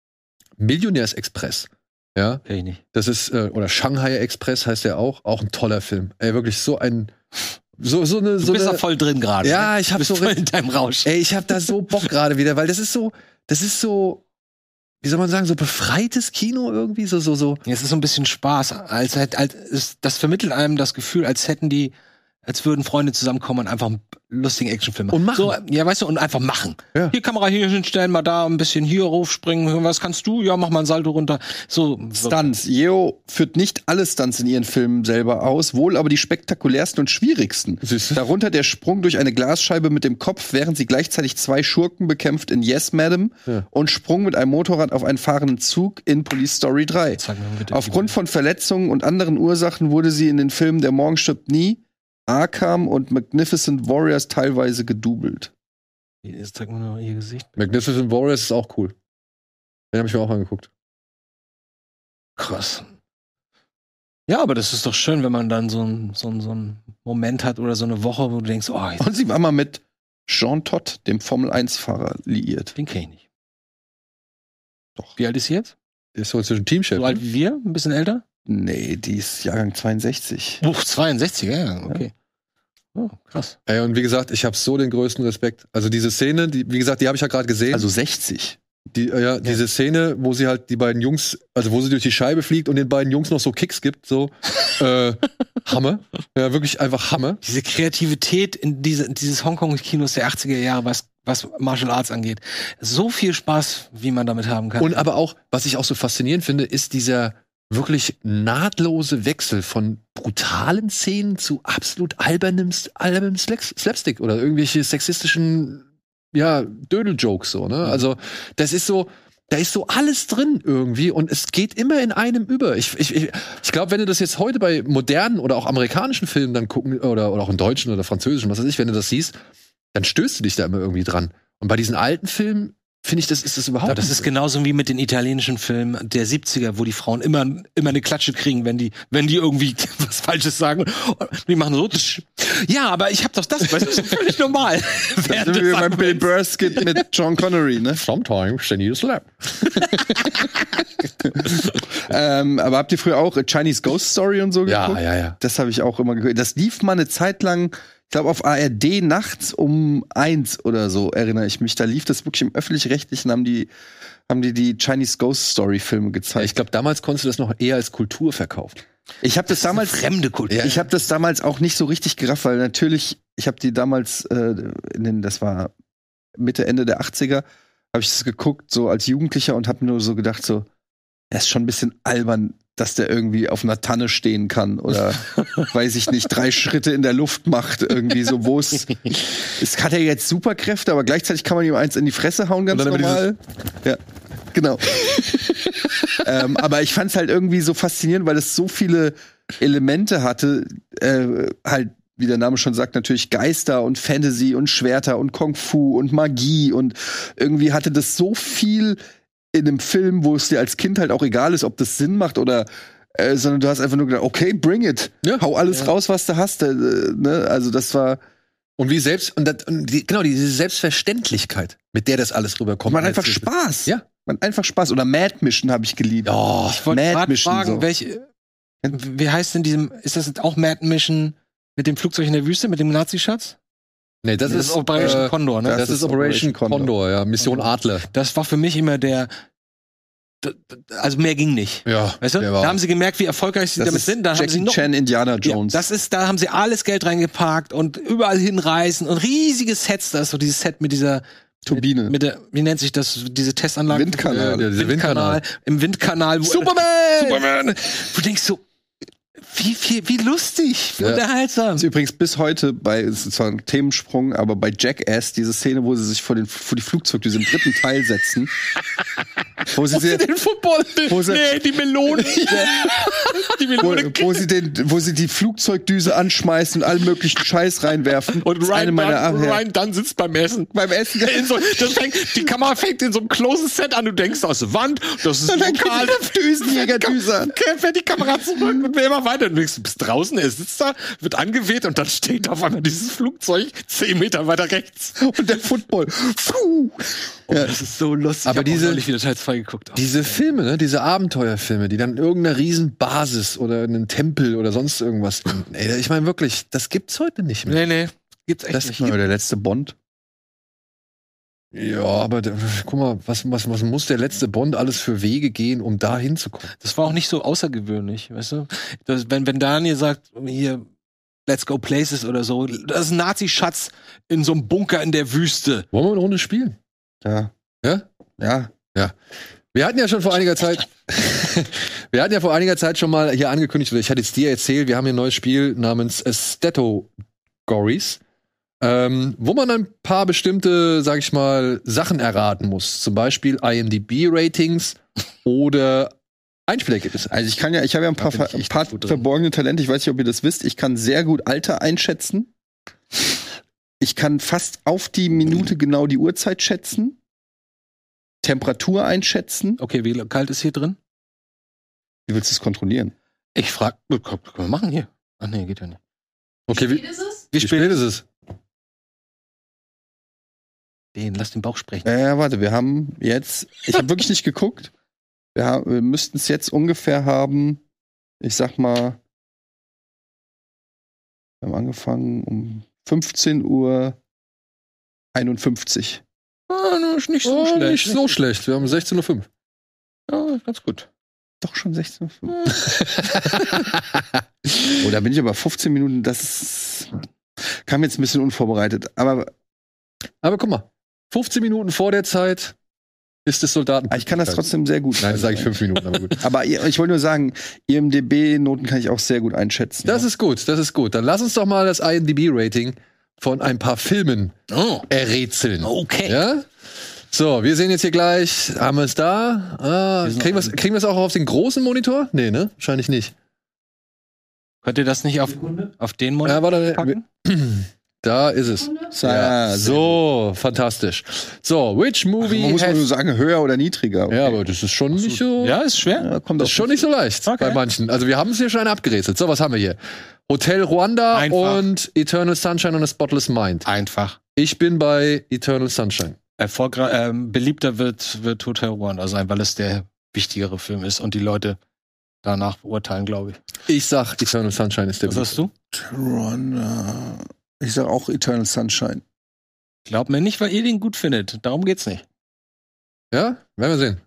Millionärs-Express, ja, Kenn ich nicht. das ist, äh, oder Shanghai Express heißt der auch, auch ein toller Film. Ey, wirklich so ein, so, so eine, Du so bist eine, da voll drin gerade. Ja, ne? ich hab Du bist so voll richtig- in deinem Rausch. ey, ich hab da so Bock gerade wieder, weil das ist so, das ist so, wie soll man sagen, so befreites Kino irgendwie, so, so, so. Ja, es ist so ein bisschen Spaß. Als, als, als, es- das vermittelt einem das Gefühl, als hätten die, als würden Freunde zusammenkommen und einfach einen lustigen Actionfilm machen. Und machen. So, ja, weißt du, und einfach machen. Ja. Hier Kamera hier hinstellen, mal da ein bisschen hier raufspringen. Was kannst du? Ja, mach mal ein Salto runter. So. Stunts. Yeo führt nicht alle Stunts in ihren Filmen selber aus, wohl aber die spektakulärsten und schwierigsten. Siehst du? Darunter der Sprung durch eine Glasscheibe mit dem Kopf, während sie gleichzeitig zwei Schurken bekämpft in Yes, Madam Ja. und Sprung mit einem Motorrad auf einen fahrenden Zug in Police Story drei. Zeig mir mal bitte Aufgrund von Verletzungen und anderen Ursachen wurde sie in den Filmen Der Morgen stirbt nie, Arkham und Magnificent Warriors teilweise gedoubelt. Jetzt zeig mir nur ihr Gesicht. Magnificent Warriors ist auch cool. Den habe ich mir auch angeguckt. Krass. Ja, aber das ist doch schön, wenn man dann so ein, so ein, so ein Moment hat oder so eine Woche, wo du denkst, oh, jetzt, Und sie war mal mit Jean Todt, dem Formel eins Fahrer, liiert. den kenn ich nicht. Doch. Wie alt ist sie jetzt? Der ist so inzwischen Teamchef. So alt wie wir? Ein bisschen älter? Nee, die ist Jahrgang zweiundsechzig. Buch zweiundsechziger, ja, okay. Oh, krass. Ey, und wie gesagt, ich habe so den größten Respekt. Also diese Szene, die, wie gesagt, die habe ich ja gerade gesehen. Also sechzig. Die, äh, ja, diese Szene, wo sie halt die beiden Jungs, also wo sie durch die Scheibe fliegt und den beiden Jungs noch so Kicks gibt, so äh, Hammer. Ja, wirklich einfach Hammer. Diese Kreativität in diese, dieses Hongkong-Kinos der achtziger Jahre, was, was Martial Arts angeht. So viel Spaß, wie man damit haben kann. Und aber auch, was ich auch so faszinierend finde, ist dieser wirklich nahtlose Wechsel von brutalen Szenen zu absolut albernem, albernem Slaps- Slapstick oder irgendwelche sexistischen, ja, Dödel-Jokes so, ne? Also, das ist so, da ist so alles drin irgendwie und es geht immer in einem über. Ich, ich, ich, ich glaube, wenn du das jetzt heute bei modernen oder auch amerikanischen Filmen dann gucken oder, oder auch in deutschen oder französischen, was weiß ich, wenn du das siehst, dann stößt du dich da immer irgendwie dran. Und bei diesen alten Filmen finde ich, das ist das überhaupt Ja, das nicht ist so. genauso wie mit den italienischen Filmen der siebziger, wo die Frauen immer, immer eine Klatsche kriegen, wenn die, wenn die irgendwie was Falsches sagen. Und die machen so, tsch. Ja, aber ich hab doch das, weißt du, das ist völlig normal. Da sind wir beim Bill Burr-Skit mit John Connery, ne? Sometimes they need a slap. ähm, aber habt ihr früher auch Chinese Ghost Story und so Ja, geguckt? ja, ja. Das habe ich auch immer gehört. Das lief mal eine Zeit lang, ich glaube auf A R D nachts um eins oder so, erinnere ich mich. Da lief das wirklich im Öffentlich-Rechtlichen, haben die, haben die die Chinese Ghost Story Filme gezeigt. Ich glaube, damals konntest du das noch eher als Kultur verkaufen. Ich habe das, damals fremde Kultur. Ja. Ich habe das damals auch nicht so richtig gerafft, weil natürlich, ich habe die damals, äh, in den, das war Mitte, Ende der achtziger, habe ich das geguckt, so als Jugendlicher und habe nur so gedacht, so, das ist schon ein bisschen albern, dass der irgendwie auf einer Tanne stehen kann oder, weiß ich nicht, drei Schritte in der Luft macht, irgendwie so, wo es, es hat ja jetzt Superkräfte, aber gleichzeitig kann man ihm eins in die Fresse hauen, ganz normal. Ja, genau. ähm, aber ich fand's halt irgendwie so faszinierend, weil es so viele Elemente hatte, äh, halt, wie der Name schon sagt, natürlich Geister und Fantasy und Schwerter und Kung Fu und Magie und irgendwie hatte das so viel in einem Film, wo es dir als Kind halt auch egal ist, ob das Sinn macht oder äh, sondern du hast einfach nur gedacht, okay, bring it. Ja. Hau alles ja. raus, was du hast. Äh, ne? Also das war und wie selbst und, das, und die, genau diese Selbstverständlichkeit, mit der das alles rüberkommt. Man hat einfach Spaß. Ja. Man hat einfach Spaß. Oder Mad Mission habe ich geliebt. Oh, ich wollte gerade fragen, so. welche wie heißt denn diesem, ist das auch Mad Mission mit dem Flugzeug in der Wüste, mit dem Nazi-Schatz? Nee, das, das ist Operation äh, Condor, ne? Das, das ist Operation Condor, Condor, ja. Mission Adler. Das war für mich immer der, also mehr ging nicht. Ja. Weißt du? Da haben sie gemerkt, wie erfolgreich sie das damit sind. Dann Jackie haben sie noch, Chan, Indiana Jones. Ja, das ist, da haben sie alles Geld reingeparkt und überall hinreißen und riesige Sets. Da ist so dieses Set mit dieser Turbine. Mit, mit der, wie nennt sich das, diese Testanlage? Windkanal. Äh, Windkanal. Windkanal. Im Windkanal. Wo Superman! Superman! Du denkst so, Wie, wie, wie lustig, wie ja. unterhaltsam. Das ist übrigens bis heute bei, es ist zwar ein Themensprung, aber bei Jackass, diese Szene, wo sie sich vor, den, vor die Flugzeugdüse im dritten Teil setzen. wo sie, sie den Football, wo sie, nee, die Melone. die Melone. Wo, wo, sie den, wo sie die Flugzeugdüse anschmeißen und allen möglichen Scheiß reinwerfen. Und Ryan, meine Dunn, Ryan Dunn sitzt beim Essen. Beim Essen. In so, das fängt, die Kamera fängt in so einem closen Set an, du denkst aus der Wand, das ist ein Lokal. Düsenjägerdüse an. Fährt die Kamera zurück und wir immer weiter. Du denkst, du bist draußen, er sitzt da, wird angeweht und dann steht auf einmal dieses Flugzeug zehn Meter weiter rechts. Und der Football. Puh. Ja, das ist so lustig. Aber diese, wieder Teil zwei geguckt. diese Filme, ne, diese Abenteuerfilme, die dann irgendeiner Riesenbasis oder einen Tempel oder sonst irgendwas. Ey, ich meine wirklich, das gibt's heute nicht mehr. Nee, nee, gibt's echt das nicht. Mal der letzte Bond. Ja, aber guck mal, was, was, was muss der letzte Bond alles für Wege gehen, um da hinzukommen? Das war auch nicht so außergewöhnlich, weißt du? Das, wenn, wenn Daniel sagt, hier, let's go places oder so, das ist ein Nazi-Schatz in so einem Bunker in der Wüste. Wollen wir eine Runde spielen? Ja. Ja? Ja. Ja. Wir hatten ja schon vor einiger Zeit, wir hatten ja vor einiger Zeit schon mal hier angekündigt, oder ich hatte es dir erzählt, wir haben hier ein neues Spiel namens Statogories. Ähm, wo man ein paar bestimmte, sag ich mal, Sachen erraten muss. Zum Beispiel I M D B-Ratings oder Einspielergebnisse. Also ich kann ja, ich habe ja ein paar, ver ein paar verborgene Talente. Ich weiß nicht, ob ihr das wisst. Ich kann sehr gut Alter einschätzen. Ich kann fast auf die Minute genau die Uhrzeit schätzen. Temperatur einschätzen. Okay, wie kalt ist hier drin? Wie willst du es kontrollieren? Ich frag, können wir machen hier? Ach nee, geht ja nicht. Okay, wie spät ist es? Wie spät ist es? Den, lass den Bauch sprechen. Ja, ja, warte, wir haben jetzt, ich habe wirklich nicht geguckt. Wir, haben, wir müssten es jetzt ungefähr haben, ich sag mal, wir haben angefangen um fünfzehn Uhr einundfünfzig. Ah, ist nicht so oh, schlecht. Nicht so schlecht, wir haben sechzehn Uhr fünf. Ja, ganz gut. Doch schon sechzehn Uhr fünf. Oh, da bin ich aber fünfzehn Minuten, das ist, kam jetzt ein bisschen unvorbereitet, aber Aber guck mal, fünfzehn Minuten vor der Zeit ist es Soldaten. Ich kann das trotzdem sehr gut. Nein, das sage ich fünf Minuten, aber gut. Aber ich wollte nur sagen, I M D B-Noten kann ich auch sehr gut einschätzen. Das ja. ist gut, das ist gut. Dann lass uns doch mal das I M D B-Rating von ein paar Filmen oh. errätseln. Okay. Ja? So, wir sehen jetzt hier gleich, haben wir es da? Ah, wir kriegen wir kriegen wir es auch auf den großen Monitor? Nee, ne? Wahrscheinlich nicht. Könnt ihr das nicht auf, auf den Monitor ja, warte, packen? Da ist es. Ja, so, fantastisch. So, which movie Ach, man muss has... nur sagen, höher oder niedriger. Okay. Ja, aber das ist schon nicht so... Ja, ist schwer. Ja, kommt das ist schon nicht so leicht okay. bei manchen. Also wir haben es hier schon abgerätselt. So, was haben wir hier? Hotel Rwanda Einfach. und Eternal Sunshine on a Spotless Mind. Einfach. Ich bin bei Eternal Sunshine. Erfolgreich, ähm, beliebter wird, wird Hotel Rwanda sein, weil es der wichtigere Film ist und die Leute danach beurteilen, glaube ich. Ich sag, Eternal Sunshine ist der Was sagst du? Rwanda... Ich sag auch Eternal Sunshine. Glaubt mir nicht, weil ihr den gut findet. Darum geht's nicht. Ja? Werden wir sehen.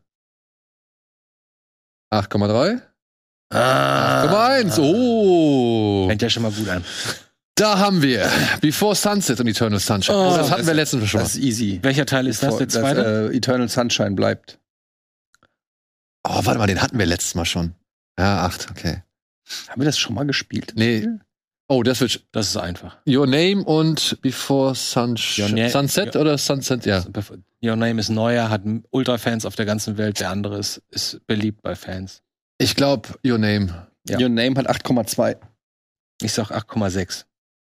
acht Komma drei. Ah. acht Komma eins. Oh. Fängt ja schon mal gut an. Da haben wir Before Sunset und Eternal Sunshine. Oh, das hatten wir letztens schon. Das ist easy. Welcher Teil ist Before, das? Der zweite? Das, äh, Eternal Sunshine bleibt. Oh, warte mal, den hatten wir letztes Mal schon. Ja, acht, okay. Haben wir das schon mal gespielt? Nee. Oh, das wird Das ist einfach. Your Name und Before Sunsh Your Na- Sunset Your- oder Sunset, ja. Your Name ist neuer, hat Ultra-Fans auf der ganzen Welt. Der andere ist, ist beliebt bei Fans. Ich glaube, Your Name. Ja. Your Name hat acht Komma zwei. Ich sag acht Komma sechs.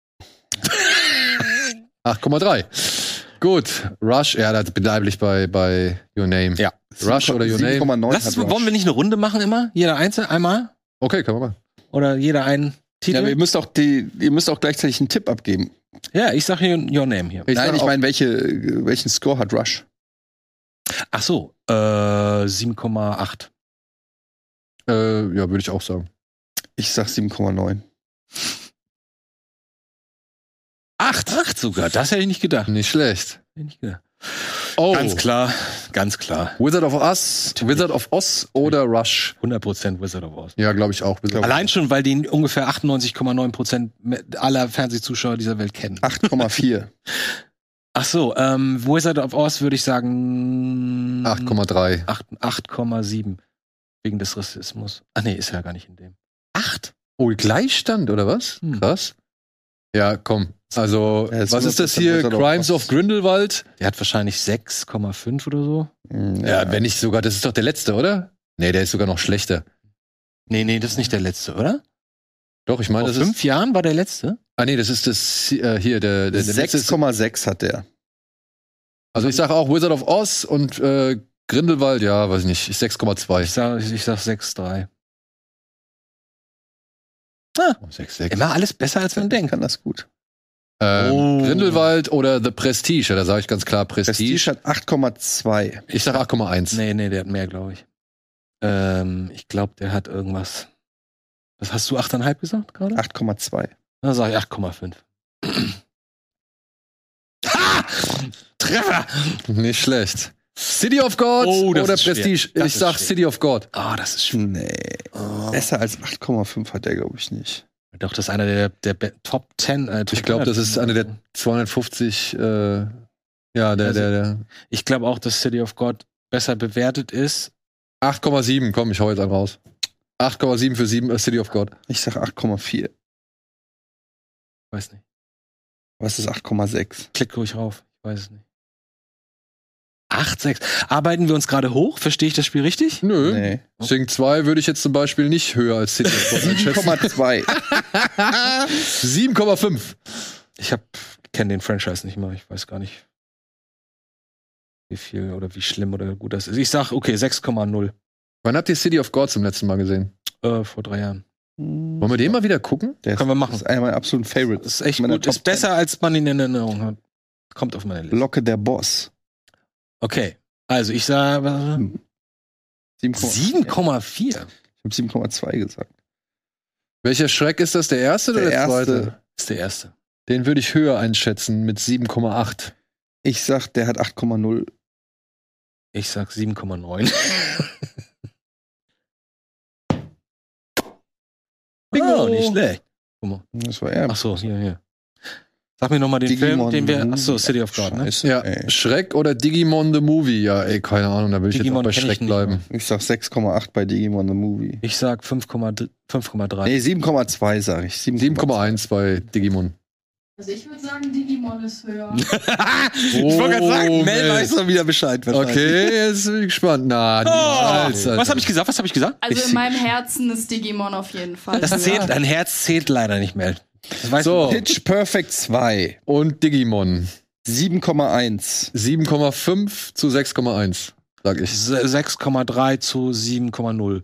acht Komma drei. Gut, Rush, ja, da bleibe ich bei, bei Your Name. Ja. Rush oder Your Name. sieben Komma neun Lass, hat Rush. wollen wir nicht eine Runde machen immer? Jeder einzeln einmal? Okay, können wir mal. Oder jeder einen Titel? Ja, aber Ja, ihr müsst auch die, ihr müsst auch gleichzeitig einen Tipp abgeben. ich sag hier Your Name hier. Ich Nein, sag ich auch- meine, welche, welchen Score hat Rush? Ach so, äh, sieben Komma acht. Äh, ja, würde ich auch sagen. Ich sag sieben Komma neun. Acht? Acht sogar, das hätte ich nicht gedacht. Nicht schlecht. Hätte ich nicht gedacht. Oh, Ganz klar, ganz klar. Wizard of Us, Wizard of Oz oder Rush? hundert Prozent Wizard of Oz. Ja, glaube ich auch. Wizard of Allein schon, weil die ungefähr achtundneunzig Komma neun Prozent aller Fernsehzuschauer dieser Welt kennen. acht Komma vier. Ach so, ähm, Wizard of Oz würde ich sagen acht Komma drei. acht Komma sieben. Wegen des Rassismus. Ach nee, ist ja gar nicht in dem. acht? Oh, Gleichstand, oder was? Hm. Krass. Ja, komm. Also, Ja, ist was ist das hier? Wizard of Crimes Oz. of Grindelwald? Der hat wahrscheinlich sechs Komma fünf oder so. Ja, wenn nicht sogar, das ist doch der letzte, oder? Nee, der ist sogar noch schlechter. Nee, nee, das ist nicht der letzte, oder? Doch, ich meine, Vor das fünf ist. Jahren war der letzte? Ah, nee, das ist das äh, hier, der, der, der letzte. sechs Komma sechs hat der. Also, ich sage auch Wizard of Oz und äh, Grindelwald, ja, weiß ich nicht, sechs Komma zwei. Ich sag, ich sag sechs Komma drei. Oh, sechs Komma sechs. Immer alles besser, als man denkt. Kann das gut. Ähm, Oh. Grindelwald oder The Prestige, da sage ich ganz klar Prestige. Prestige hat acht Komma zwei. Ich sage acht Komma eins. Nee, nee, der hat mehr, glaube ich. Ähm, ich glaube, der hat irgendwas. Was hast du, acht Komma fünf gesagt gerade? acht Komma zwei. Dann sage ich acht Komma fünf. Ha! Treffer! Nicht schlecht. City of God Oh, das oder ist schwer. Prestige? Das Ich ist sag schwer. City of God. Ah, das ist schön. Nee. Oh. Besser als acht Komma fünf hat der, glaube ich, nicht. Doch, das ist einer der, der Be- Top zehn. Äh, Top Ich glaube, das ist eine der zweihundertfünfzig, äh, ja, der, der, der. Ich glaube auch, dass City of God besser bewertet ist. acht Komma sieben, komm, ich hau jetzt einen raus. acht Komma sieben für sieben, äh, City of God. Ich sag acht Komma vier. Weiß nicht. Was ist acht Komma sechs? Klick ruhig rauf. Ich weiß es nicht. acht, sechs. Arbeiten wir uns gerade hoch? Verstehe ich das Spiel richtig? Nö. Nee. Sing zwei würde ich jetzt zum Beispiel nicht höher als City of God sieben einschätzen. Komma zwei. sieben Komma fünf. Ich hab, kenne den Franchise nicht mal. Ich weiß gar nicht, wie viel oder wie schlimm oder gut das ist. Ich sag, okay, sechs Komma null. Wann habt ihr City of God zum letzten Mal gesehen? Äh, vor drei Jahren. Wollen wir den mal wieder gucken? Der Können wir ist, machen. Das ist einer meiner absoluten Favorites. Das ist echt Meiner gut. Top Ist besser, als man ihn in Erinnerung hat. Kommt auf meine Liste. Locke der Boss. Okay. Also, ich sage sieben Komma vier. sieben Komma vier. Ich habe sieben Komma zwei gesagt. Welcher Schreck ist das? Der erste oder Der der zweite? erste. Ist der erste. Den würde ich höher einschätzen mit sieben Komma acht. Ich sag, der hat acht Komma null. Ich sag sieben Komma neun. Bingo. Oh, nicht schlecht. Guck mal. Das war er. Ach so, hier, hier. Sag mir nochmal den Digimon Film, den wir. The Ach so, Movie. City of God, ne? Scheiße, Ja, ey. Schreck oder Digimon the Movie? Ja, ey, keine Ahnung, da würde ich Digimon jetzt auch bei kenn ich Schreck nicht bleiben. Ich sag sechs Komma acht bei Digimon the Movie. Ich sag fünf Komma drei. Nee, sieben Komma zwei sage ich. sieben Komma eins bei Digimon. Also ich würde sagen, Digimon ist höher. Ich wollte gerade sagen, Mel Mel. weiß doch wieder Bescheid. wahrscheinlich. Okay, jetzt bin ich gespannt. Na, Oh, niemals, Alter. was habe ich gesagt? Was habe ich gesagt? Also Ich- in meinem Herzen ist Digimon auf jeden Fall Das höher. zählt, dein Herz zählt leider nicht, Mel. Das weißt So. du. Pitch Perfect zwei. Und Digimon. sieben Komma eins. sieben Komma fünf zu sechs Komma eins, sag ich. Se- sechs Komma drei zu sieben Komma null.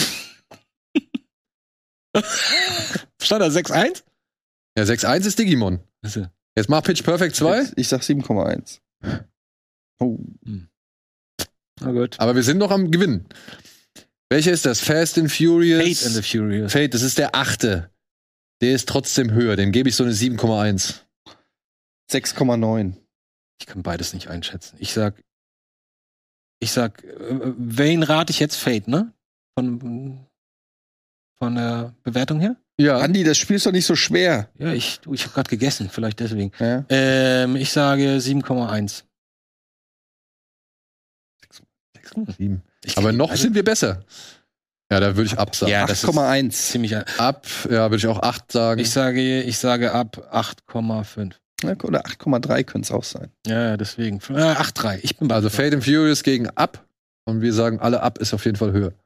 Stand da sechs eins? Ja, sechs Komma eins ist Digimon. Jetzt mach Pitch Perfect zwei. Ich sag sieben Komma eins. Oh. Na gut. Aber wir sind noch am Gewinn. Welcher ist das? Fast and Furious? Fate and the Furious. Fate, das ist der achte. Der ist trotzdem höher. Dem gebe ich so eine sieben Komma eins. sechs Komma neun. Ich kann beides nicht einschätzen. Ich sag, ich sag, äh, wen rate ich jetzt? Fate, ne? Von, von der Bewertung her? Ja. Andi, das Spiel ist doch nicht so schwer. Ja, ich, du, ich habe gerade gegessen, vielleicht deswegen. Ja. Ähm, ich sage sieben Komma eins. sieben. Ich Aber krieg- noch also, sind wir besser. Ja, da würde ich ab sagen. Ja, acht das ist Komma eins. ziemlich. Ab, ja, würde ich auch acht sagen. Ich sage, ich sage ab acht Komma fünf. Ja, oder acht Komma drei könnte es auch sein. Ja, deswegen. Äh, acht Komma drei. Ich bin bei also Fate and Furious gegen ab. Und wir sagen, alle ab ist auf jeden Fall höher.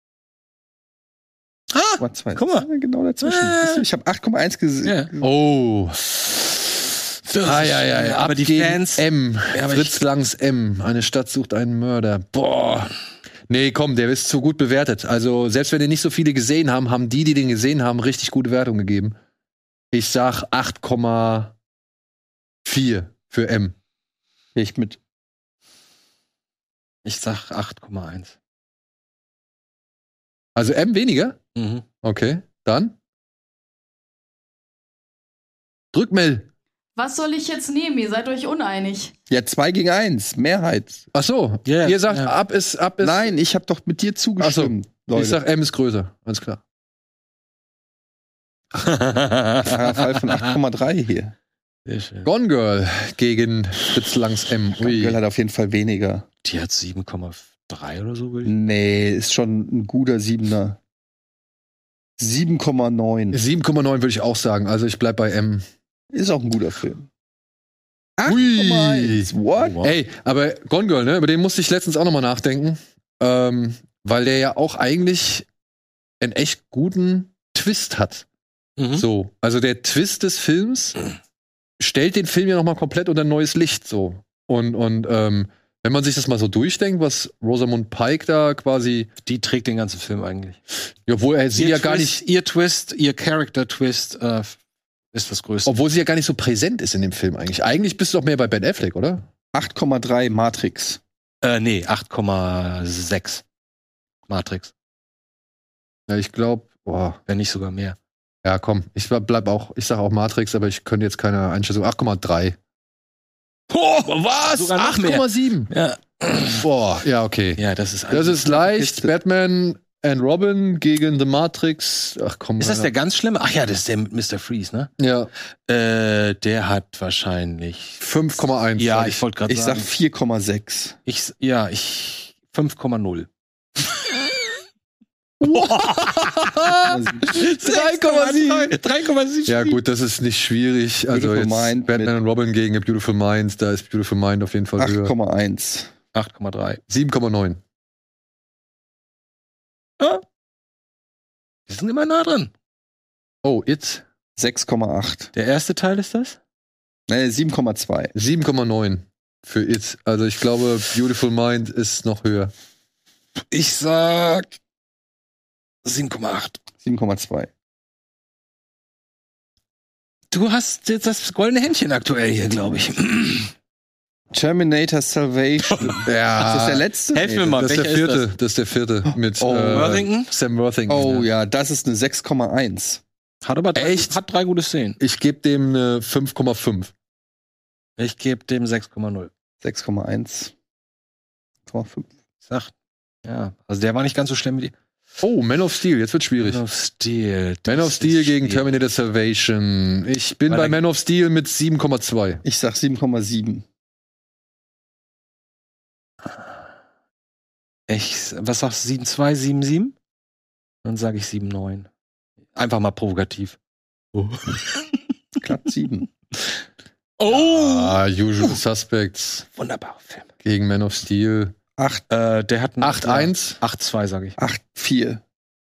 Ah, Komma zwei. guck mal. Ja, genau dazwischen. Äh. Siehst du, ich habe acht Komma eins gesehen. Ja. Oh. Ah, ja, ja, ja. Aber Ab die gegen Fans. M. Ja, aber Fritz ich- Langs M. Eine Stadt sucht einen Mörder. Boah. Nee, komm, der ist zu gut bewertet. Also, selbst wenn den nicht so viele gesehen haben, haben die, die den gesehen haben, richtig gute Wertung gegeben. Ich sag acht Komma vier für M. Gehe ich mit. Ich sag acht Komma eins. Also M weniger? Mhm. Okay, dann. Drückmel. Was soll ich jetzt nehmen? Ihr seid euch uneinig. Ja, zwei gegen eins. Mehrheit. Ach so. Ja, Ihr sagt, ja. ab ist, ab ist. Nein, ich habe doch mit dir zugestimmt. Leute. Ich sag, M ist größer. Ganz klar. Klarer Fall von acht Komma drei hier. Sehr schön. Gone Girl gegen Fritz Langs M. Ui. Girl hat auf jeden Fall weniger. Die hat sieben Komma drei oder so, will ich. Nee, ist schon ein guter Siebener. sieben Komma neun. sieben Komma neun würde ich auch sagen. Also ich bleib bei M. Ist auch ein guter Film. Ui. acht Komma eins. What? Wow. Ey, aber Gone Girl, ne? Über den musste ich letztens auch nochmal nachdenken. Ähm, weil der ja auch eigentlich einen echt guten Twist hat. Mhm. So. Also der Twist des Films stellt den Film ja nochmal komplett unter ein neues Licht. So. Und, und ähm, wenn man sich das mal so durchdenkt, was Rosamund Pike da quasi, Die trägt den ganzen Film eigentlich. obwohl er sie ihr ja Twist, gar nicht, Ihr Twist, ihr Character-Twist äh, ist das Größte. obwohl sie ja gar nicht so präsent ist in dem Film eigentlich. Eigentlich bist du doch mehr bei Ben Affleck, oder? acht Komma drei Matrix. Äh, nee, acht Komma sechs. Matrix. Ja, ich glaube, boah. Wenn nicht sogar mehr. Ja, komm, ich bleib auch, ich sage auch Matrix, aber ich könnte jetzt keine Einschätzung. acht Komma drei. Oh, was? Sogar noch acht mehr. Komma sieben. Ja. Boah, ja, okay. Ja, das ist Das ist leicht. Kiste. Batman and Robin gegen The Matrix. Ach komm. Ist das der Alter. ganz schlimme? Ach ja, das ist der mit Mister Freeze, ne? Ja, Äh, der hat wahrscheinlich. fünf Komma eins. Ja, sag ich wollte gerade Ich sag sagen. vier Komma sechs. Ich, ja, ich. fünf Komma null. drei Komma sieben. drei Komma sieben. Ja, gut, das ist nicht schwierig. Also Beautiful jetzt Mind Batman mit- and Robin gegen A Beautiful Mind, da ist Beautiful Mind auf jeden Fall acht höher. Komma eins. acht Komma drei. sieben Komma neun. Wir sind immer nah dran. Oh, It. sechs Komma acht. Der erste Teil ist das? Nee, sieben Komma zwei. sieben Komma neun für It. Also ich glaube, Beautiful Mind ist noch höher. Ich sag sieben Komma acht. sieben Komma zwei. Du hast jetzt das goldene Händchen aktuell hier, glaube ich. Terminator Salvation. Ja. Ist das der letzte? Helf mir Nee, mal. Das ist der Welcher ist vierte. Das ist der vierte mit Oh, äh, Worthington? Sam Worthington. Oh ja, das ist eine sechs Komma eins. Hat aber drei, Echt? hat drei gute Szenen. Ich gebe dem eine fünf Komma fünf. Ich gebe dem sechs Komma null. sechs Komma eins. Komma fünf. Ich sag, ja, also der war nicht ganz so schlimm wie die. Oh, Man of Steel, jetzt wird schwierig. Man of Steel. Man das of Steel ist gegen schwierig. Terminator Salvation. Ich bin Weil bei da- Man of Steel mit sieben Komma zwei. Ich sag sieben Komma sieben. Ich, was sagst du, sieben Komma zwei, sieben Komma sieben? Dann sage ich sieben Komma neun. Einfach mal provokativ. Oh. Glatt sieben. Ah, Usual Suspects Wunderbarer Film. gegen Man of Steel. acht, Äh, der hat einen acht eins. acht zwei, sage ich. acht, vier.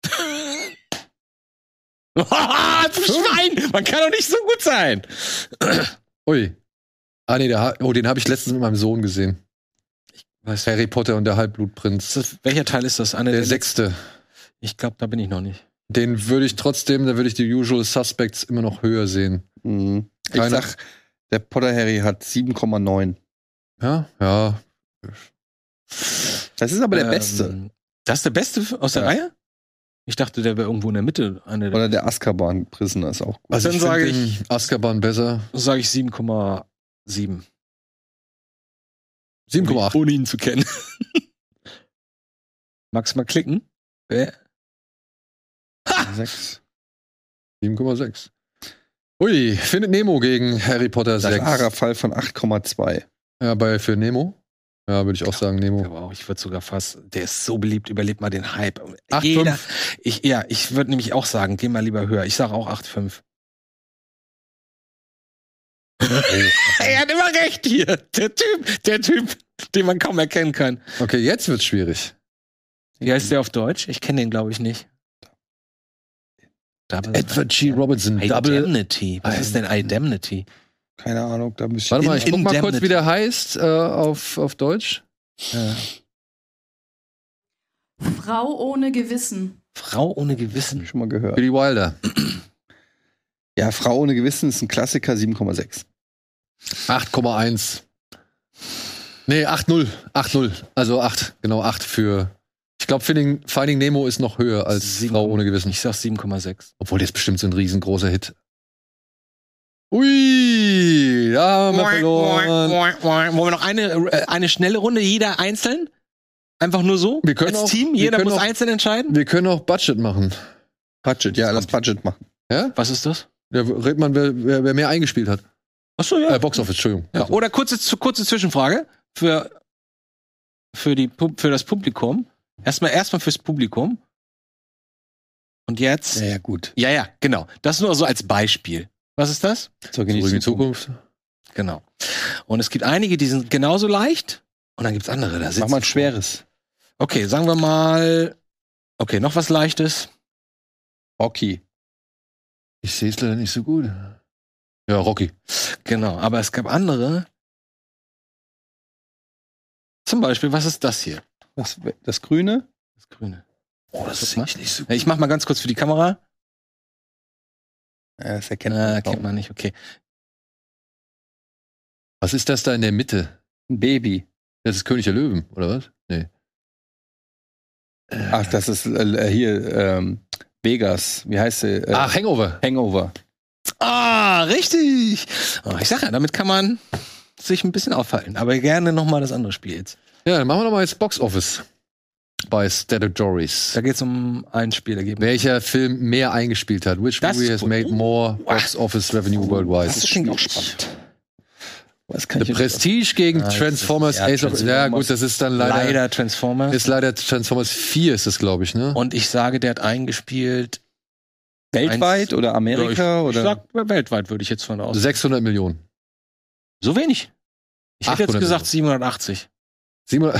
du Schwein! Man kann doch nicht so gut sein. Ui. Ah, nee, der, ha- oh, den habe ich letztens mit meinem Sohn gesehen. Was, Harry Potter und der Halbblutprinz. das, welcher Teil ist das? Eine Der der sechste. Ich glaube, da bin ich noch nicht. Den würde ich trotzdem, da würde ich die Usual Suspects immer noch höher sehen. Mhm. Ich Keine- sag, der Potter Harry hat sieben Komma neun. Ja, ja. Das ist aber der Ähm, Beste. Das ist der Beste aus der Ja. Reihe? Ich dachte, der wäre irgendwo in der Mitte. Eine der Oder der Azkaban Prisoner ist auch gut. Also Dann ich sage finde ich- den Azkaban besser. sage ich sieben Komma sieben. sieben Komma acht. Ohne ihn zu kennen. Magst du mal klicken? Wer? sechs. sieben Komma sechs. Ui, findet Nemo gegen Harry Potter sechs. Klarer Fall von acht Komma zwei. Ja, bei für Nemo. Ja, würde ich auch sagen, Nemo. Aber auch, ich würde sogar fast, der ist so beliebt, überlebt mal den Hype. acht Jeder, fünf. ich, ja, ich würde nämlich auch sagen, geh mal lieber höher. Ich sage auch acht fünf. Er hat immer recht hier. Der Typ, der Typ, den man kaum erkennen kann. Okay, jetzt wird's schwierig. Wie heißt der auf Deutsch? Ich kenne den, glaube ich, nicht. Double Edward G. Robinson, Double. Indemnity. Was ist denn Indemnity? Keine Ahnung, da müsste ich. Warte mal, ich guck mal Indemnity. kurz, wie der heißt äh, auf, auf Deutsch. Ja. Frau ohne Gewissen. Frau ohne Gewissen. schon mal gehört. Billy Wilder. Ja, Frau ohne Gewissen ist ein Klassiker, sieben Komma sechs. acht Komma eins. Nee, acht null. acht null. Also acht. Genau, acht für. Ich glaube, Finding, Finding Nemo ist noch höher als Sieben- Frau ohne Gewissen. Ich sag sieben Komma sechs. Obwohl, der ist bestimmt so ein riesengroßer Hit. Ui, da haben wir verloren. Wollen wir noch eine, äh, eine schnelle Runde, jeder einzeln? Einfach nur so? Wir können Als auch- Team? wir Jeder können muss auch- einzeln entscheiden? Wir können auch Budget machen. Budget, ja, lass Budget machen. Ja? Was ist das? Da redet man, wer, wer, wer mehr eingespielt hat. Achso, ja. Äh, Box Office, Entschuldigung. ja. Oder kurze, zu- kurze Zwischenfrage für, für, die, Pub- für das Publikum. Erstmal, erstmal fürs Publikum. Und jetzt? Ja, ja, gut. Ja, ja, genau. Das nur so als Beispiel. Was ist das? Zurück in Zurück in die Zukunft. Genau. Und es gibt einige, die sind genauso leicht. Und dann gibt's andere, da Mach sitzen. mal ein schweres. Okay, sagen wir mal. Okay, noch was Leichtes. Rocky. Ich sehe es leider nicht so gut. Ja, Rocky. Genau, aber es gab andere. Zum Beispiel, was ist das hier? Das, das Grüne. Das Grüne. Oh, das sehe sehe ich nicht so Ja, ich mach mal ganz kurz für die Kamera. Ja, das erkennt Na, man kaum. kennt man nicht, okay. Was ist das da in der Mitte? Ein Baby. Das ist König der Löwen, oder was? Nee. Ach, das ist äh, hier ähm, Vegas. Wie heißt sie? Äh, Ach, Hangover. Hangover. Ah, richtig. Oh, ich sag ja, damit kann man sich ein bisschen aufhalten. Aber gerne nochmal das andere Spiel jetzt. Ja, dann machen wir doch mal jetzt Box Office bei Statutories. Da geht's um ein Spielergebnis. Welcher Film mehr eingespielt hat? Which Das movie ist has gut. made more Box Office Revenue worldwide? Das klingt auch spannend. Was kann The ich Prestige gegen Ah, das Transformers ist- ja, Age of... Ja Transformers. gut, das ist dann leider... Leider Transformers. Ist leider Transformers vier ist das, glaube ich, ne? Und ich sage, der hat eingespielt. weltweit oder Amerika Ja, ich, oder? ich sag, weltweit würde ich jetzt von aus. sechshundert Millionen. So wenig. Ich hätte jetzt achthundert gesagt siebenhundertachtzig. siebenhundert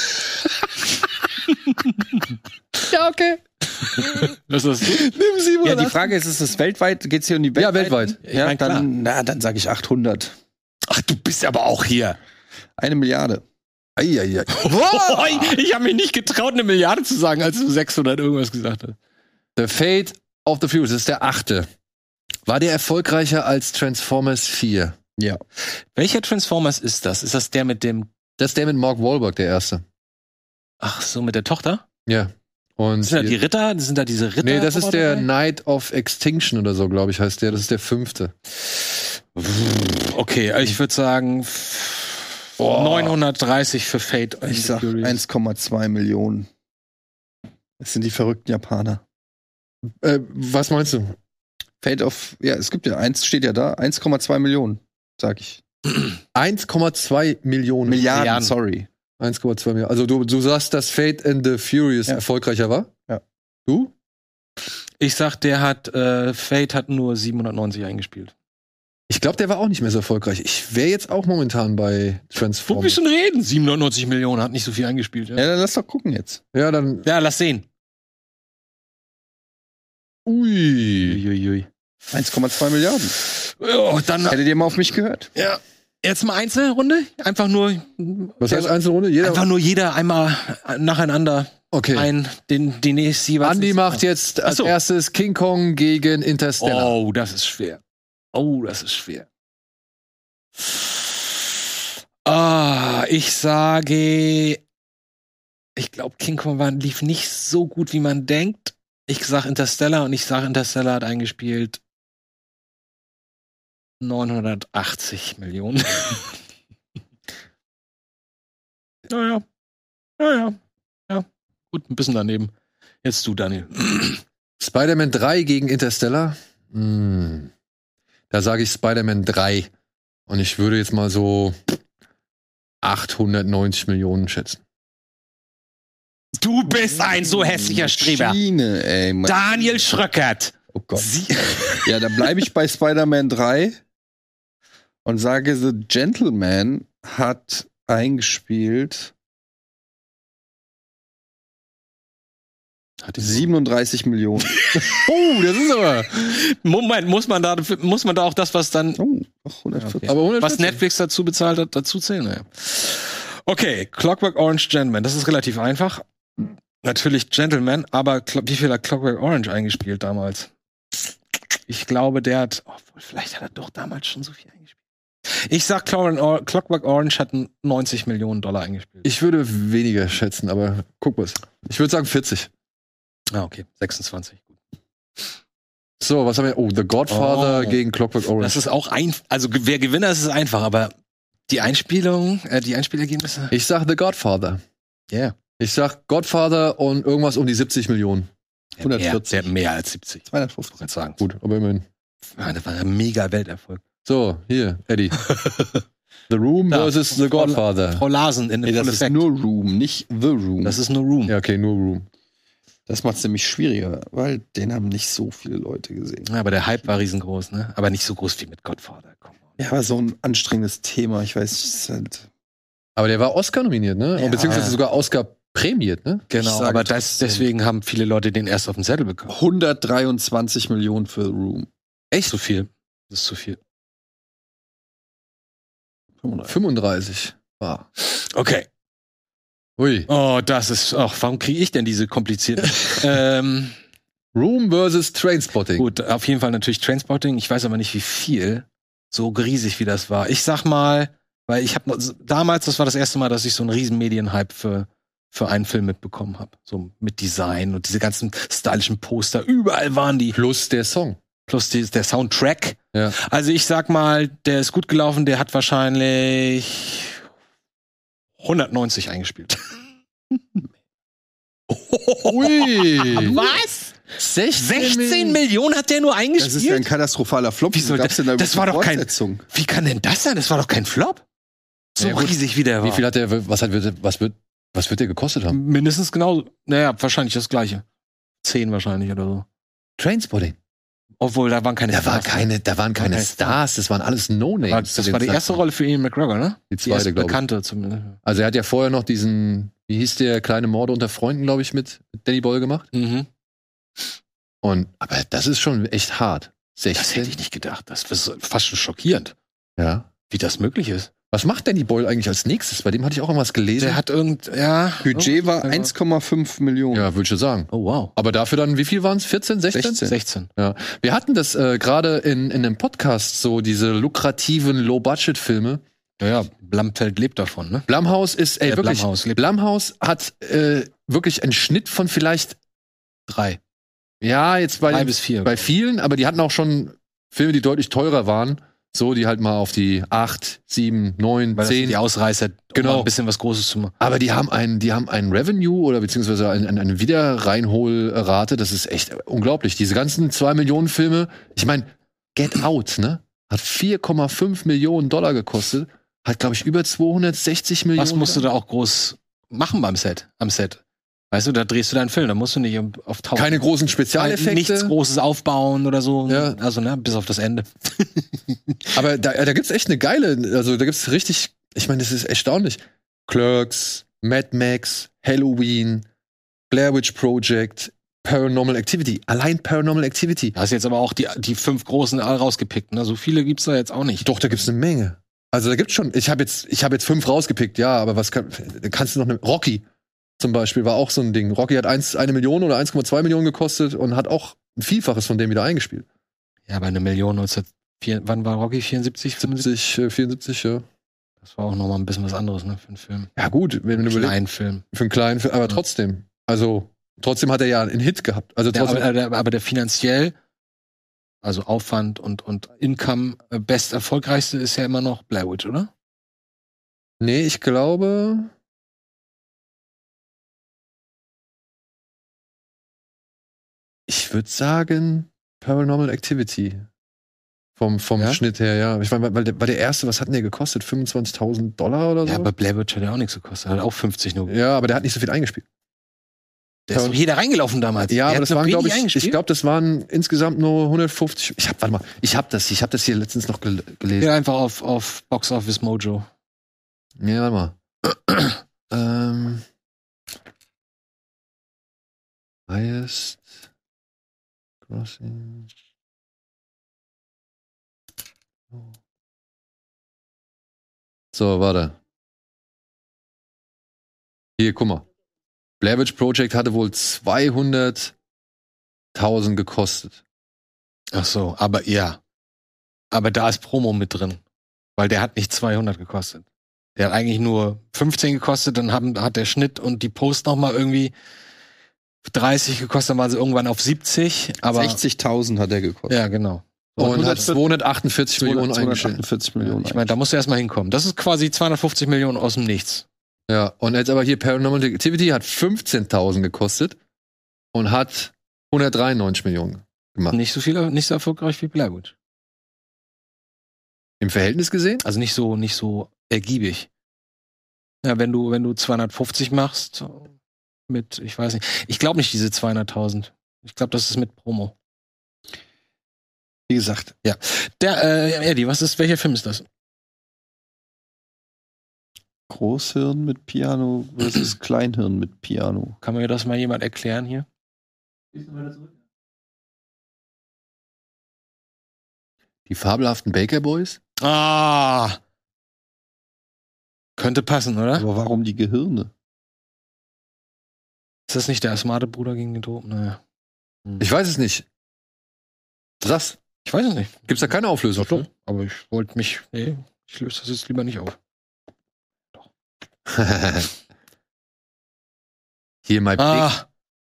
Ja, okay. Das ist Nimm Ja, siebenhundert die Frage ist, ist es weltweit? Geht's hier um die Ja, weltweit? weltweit. Ich Ja, mein, klar. dann, na, dann sage ich achthundert. Ach, du bist aber auch hier. Eine Milliarde. Eieiei. Oh, ich ich habe mich nicht getraut, eine Milliarde zu sagen, als du sechshundert irgendwas gesagt hast. The Fate of the Furious, das ist der achte. War der erfolgreicher als Transformers vier? Ja. Welcher Transformers ist das? Ist das der mit dem, Das ist der mit Mark Wahlberg, der erste. ach so, mit der Tochter? Ja. Und Sind da die Ritter? Sind da diese Ritter? nee, das ist der dabei? Night of Extinction oder so, glaube ich, heißt der. Das ist der fünfte. Okay, ich würde sagen neunhundertdreißig für Fate. and Ich the sag Furious. eins Komma zwei Millionen. Das sind die verrückten Japaner. Äh, was meinst du? Fate of, ja, es gibt ja, eins steht ja da, eins Komma zwei Millionen, sag ich. eins Komma zwei Millionen. Milliarden, Milliarden. sorry. eins Komma zwei Millionen. Also du, du sagst, dass Fate and the Furious Ja. erfolgreicher war? Ja. Du? Ich sag, der hat, äh, Fate hat nur siebenhundertneunzig eingespielt. Ich glaube, der war auch nicht mehr so erfolgreich. Ich wäre jetzt auch momentan bei Wo Transformers. bist du denn reden? siebenhundertneunzig Millionen, hat nicht so viel eingespielt. Ja, Ja, dann lass doch gucken jetzt. Ja, dann. ja lass sehen. Ui. Uiuiui. eins Komma zwei Milliarden. Ja, dann, Hättet ihr mal auf mich gehört? ja. Jetzt mal Einzelrunde? Einfach nur, Was heißt Einzelrunde? Jeder. einfach nur jeder einmal nacheinander Okay. ein, den, den nächsten jeweils. Andi macht jetzt als Ach so. erstes King Kong gegen Interstellar. Oh, das ist schwer. Oh, das ist schwer. Ah, ich sage, ich glaube, King Kong war, lief nicht so gut, wie man denkt. Ich sag Interstellar und ich sag Interstellar hat eingespielt neunhundertachtzig Millionen. Naja. Naja. Ja. Gut, ein bisschen daneben. Jetzt du, Daniel. Spider-Man drei gegen Interstellar. Hm. Da sage ich Spider-Man drei. Und ich würde jetzt mal so achthundertneunzig Millionen schätzen. Du bist ein so hässlicher Streber. Maschine, ey, Mann. Daniel Schröckert. Oh Gott. Ja, da bleibe ich bei Spider-Man drei und sage, The Gentleman hat eingespielt siebenunddreißig Millionen. Oh, das ist aber. Moment, muss man da, muss man da auch das, was dann, Oh, ach, hundertvierzig. Aber was hundertvierzig. Netflix dazu bezahlt hat, dazu zählen? Naja. Okay, Clockwork Orange Gentleman, das ist relativ einfach. Natürlich Gentleman, aber Cl- wie viel hat Clockwork Orange eingespielt damals? Ich glaube, der hat, oh, vielleicht hat er doch damals schon so viel eingespielt. Ich sag, Clockwork Or- Clockwork Orange hat neunzig Millionen Dollar eingespielt. Ich würde weniger schätzen, aber guck mal. Ich würde sagen vierzig. Ah, okay, sechsundzwanzig. Gut. So, was haben wir? Oh, The Godfather Oh. gegen Clockwork Orange. Das ist auch ein, also ge- wer Gewinner ist, ist einfach, aber die Einspielung, äh, die Einspielergebnisse. Ich sag The Godfather. Yeah. Ich sag Godfather und irgendwas um die siebzig Millionen. Der hat mehr, hundertvierzig. der hat mehr als siebzig. zweihundertfünfzig. Kann ich sagen. Gut, aber immerhin. Ja, das war ein mega Welterfolg. So, hier, Eddie. The Room Da, versus The Frau- Godfather. Frau Larsen in Nee, Full das ist Effect. nur Room, nicht The Room. Das ist nur Room. Ja, okay, nur Room. Das macht es nämlich schwieriger, weil den haben nicht so viele Leute gesehen. Ja, aber der Hype war riesengroß, ne? Aber nicht so groß wie mit Godfather. Komm. Ja, aber so ein anstrengendes Thema, ich weiß, es ist halt. Aber der war Oscar nominiert, ne? Ja. Beziehungsweise sogar Oscar prämiert, ne? Genau, sage aber das, trotzdem- deswegen haben viele Leute den erst auf den Zettel bekommen. hundertdreiundzwanzig Millionen für The Room. Echt? Zu viel. Das ist zu viel. fünfunddreißig. Wow. Okay. Ui. Oh, das ist. Ach, warum kriege ich denn diese komplizierten? ähm, Room versus Trainspotting. gut, auf jeden Fall natürlich Trainspotting. Ich weiß aber nicht, wie viel. So riesig, wie das war. Ich sag mal, weil ich habe damals, das war das erste Mal, dass ich so einen riesen Medienhype für für einen Film mitbekommen habe. So mit Design und diese ganzen stylischen Poster. Überall waren die. Plus der Song. Plus die, der Soundtrack. Ja. Also ich sag mal, der ist gut gelaufen. Der hat wahrscheinlich hundertneunzig eingespielt. Ui. Was? sechzehn, sechzehn Millionen hat der nur eingespielt? Das ist ja ein katastrophaler Flop. Wie soll gab's das- denn da das überhaupt war doch kein- Fortsetzung? Wie kann denn das sein? Das war doch kein Flop. So Ja, gut. riesig wie der war. Wie viel hat der, was hat, was wird, was wird der gekostet haben? Mindestens genauso. Naja, wahrscheinlich das gleiche. Zehn wahrscheinlich oder so. Trainspotting. Obwohl, da waren keine Da war Stars. keine, da waren keine keine Stars, das waren alles War- No-Names. Das war die erste Rolle für Ian McGregor, ne? Die Die erste zweite, glaube ich. bekannte zumindest. Also er hat ja vorher noch diesen, wie hieß der, kleine Morde unter Freunden, glaube ich, mit Danny Boyle gemacht. Mhm. Und, aber das ist schon echt hart. sechzehn. Das hätte ich nicht gedacht. Das ist fast schon schockierend, Ja. wie das möglich ist. Was macht Danny Boyle eigentlich als nächstes? Bei dem hatte ich auch irgendwas gelesen. Der hat irgend, ja. Budget war Ja. eins Komma fünf Millionen. ja, würde ich schon sagen. Oh, wow. Aber dafür dann, wie viel waren es? vierzehn, sechzehn? sechzehn. sechzehn. Ja. Wir hatten das äh, gerade in, in einem Podcast, so diese lukrativen Low-Budget-Filme. Ja, ja, Blumfeld lebt davon, ne? Blumhouse ist, ey, Der wirklich, Blumhouse lebt- Blumhouse hat äh, wirklich einen Schnitt von vielleicht, Drei. ja, jetzt bei, Drei den- bis vier. bei vielen, aber die hatten auch schon Filme, die deutlich teurer waren. So, die halt mal auf die acht, sieben, neun, Weil das sind zehn. die Ausreißer, um Genau. mal ein bisschen was Großes zu machen. Aber die haben einen, die haben einen Revenue oder beziehungsweise ein, ein, eine Wiederreinholrate, das ist echt unglaublich. Diese ganzen zwei Millionen Filme, ich meine, Get Out, ne? Hat vier Komma fünf Millionen Dollar gekostet, hat, glaube ich, über zweihundertsechzig Millionen. Was musst du da auch groß machen beim Set, am Set? Weißt du, da drehst du deinen Film, da musst du nicht um- auf tausend. Keine großen Spezialeffekte. Nichts Großes aufbauen oder so. Ja. Also, ne, bis auf das Ende. Aber da, da gibt's echt eine geile, also da gibt's richtig, ich meine, das ist erstaunlich. Clerks, Mad Max, Halloween, Blair Witch Project, Paranormal Activity. Allein Paranormal Activity. Da hast jetzt aber auch die, die fünf großen all rausgepickt, ne? So viele gibt's da jetzt auch nicht. Doch, da gibt's eine Menge. Also da gibt's schon, ich habe jetzt, ich habe jetzt fünf rausgepickt, ja, aber was kann, da kannst du noch eine, Rocky zum Beispiel war auch so ein Ding. Rocky hat eins, eine Million oder eins Komma zwei Millionen gekostet und hat auch ein Vielfaches von dem wieder eingespielt. Ja, aber eine Million neunzehnhundertvier, wann war Rocky? vierundsiebzig, fünfundsiebzig? siebzig, äh, vierundsiebzig, ja. Das war auch nochmal ein bisschen was anderes, ne, für einen Film. Ja gut, wenn du Einen überlegst, kleinen Film. für einen kleinen Film, aber Ja. trotzdem. Also, trotzdem hat er ja einen Hit gehabt. Also Ja, trotzdem, aber, aber, aber der finanziell, also Aufwand und, und Income, äh, best erfolgreichste ist ja immer noch Blair Witch, oder? nee, ich glaube, ich würde sagen Paranormal Activity. Vom, vom Ja? Schnitt her, ja. Ich meine, weil der, weil der erste, was hat denn der gekostet? fünfundzwanzigtausend Dollar oder so? Ja, aber Blair Witch hat ja auch nichts gekostet. Hat auch fünfzig nur. Ja, aber der hat nicht so viel eingespielt. Der ist doch jeder reingelaufen damals. Ja, Der aber hat das noch waren, wenig glaube ich, eingespielt. ich glaube, das waren insgesamt nur hundertfünfzig. Ich hab, warte mal, ich hab das, ich hab das hier letztens noch gel gelesen. Ja, einfach auf, auf Box Office Mojo. Ja, warte mal. ähm. Highest Crossing. So, warte. Hier, guck mal. Blair Witch Project hatte wohl zweihunderttausend gekostet. Ach so, aber ja. Aber da ist Promo mit drin. Weil der hat nicht zweihundert gekostet. Der hat eigentlich nur fünfzehn gekostet, dann haben, hat der Schnitt und die Post noch mal irgendwie dreißig gekostet, dann waren sie irgendwann auf siebzig. Aber sechzigtausend hat er gekostet. ja, genau. Und hat zweihundertachtundvierzig Millionen eingestellt. zweihundertachtundvierzig Millionen. Ich meine, da musst du erstmal hinkommen. Das ist quasi zweihundertfünfzig Millionen aus dem Nichts. Ja, und jetzt aber hier Paranormal Activity hat fünfzehntausend gekostet und hat hundertdreiundneunzig Millionen gemacht. Nicht so viel, nicht so erfolgreich wie Blair Witch. Im Verhältnis gesehen? Also nicht so, nicht so ergiebig. Ja, wenn du, wenn du zweihundertfünfzig machst mit, ich weiß nicht, ich glaube nicht diese zweihunderttausend. Ich glaube, das ist mit Promo. Wie gesagt. Ja. Der, äh, Eddie, was ist, welcher Film ist das? Großhirn mit Piano versus Kleinhirn mit Piano. Kann mir das mal jemand erklären hier? Die fabelhaften Baker Boys? Ah! Könnte passen, oder? Aber warum die Gehirne? Ist das nicht der smarte Bruder gegen den Toten? Naja. Ich weiß es nicht. Krass. Ich weiß es nicht. Gibt's da keine Auflösung? Doch, doch. Aber ich wollte mich, nee, ich löse das jetzt lieber nicht auf. Hier mein Ah!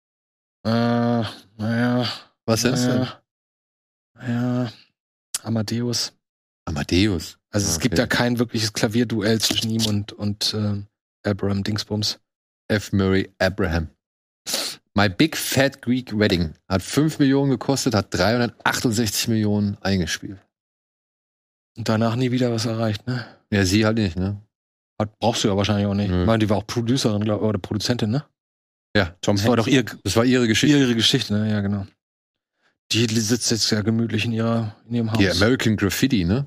Äh, naja. Was ist denn? naja, naja. Amadeus. Amadeus. Also es Okay. gibt ja kein wirkliches Klavierduell zwischen ihm und, und ähm, Abraham Dingsbums. F. Murray Abraham. My Big Fat Greek Wedding hat fünf Millionen gekostet, hat dreihundertachtundsechzig Millionen eingespielt. Und danach nie wieder was erreicht, ne? Ja, sie halt nicht, ne? Hat, brauchst du ja wahrscheinlich auch nicht. Nö. Ich meine, die war auch Producerin, glaub, oder Produzentin, ne? Ja, Tom Das war doch ihr, das war ihre Geschichte. ihre Geschichte, ne? Ja, genau. Die sitzt jetzt ja gemütlich in, ihrer, in ihrem Haus. Die American Graffiti, ne?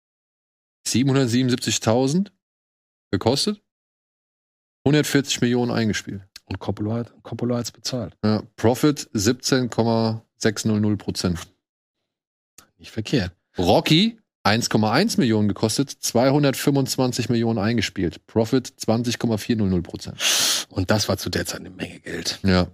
siebenhundertsiebenundsiebzigtausend gekostet, hundertvierzig Millionen eingespielt. Und Coppola hat Coppola hat's bezahlt. Ja, Profit siebzehn Komma sechshundert Prozent. Nicht verkehrt. Rocky eins Komma eins Millionen gekostet, zweihundertfünfundzwanzig Millionen eingespielt. Profit zwanzig Komma vierhundert Prozent. Und das war zu der Zeit eine Menge Geld. Ja.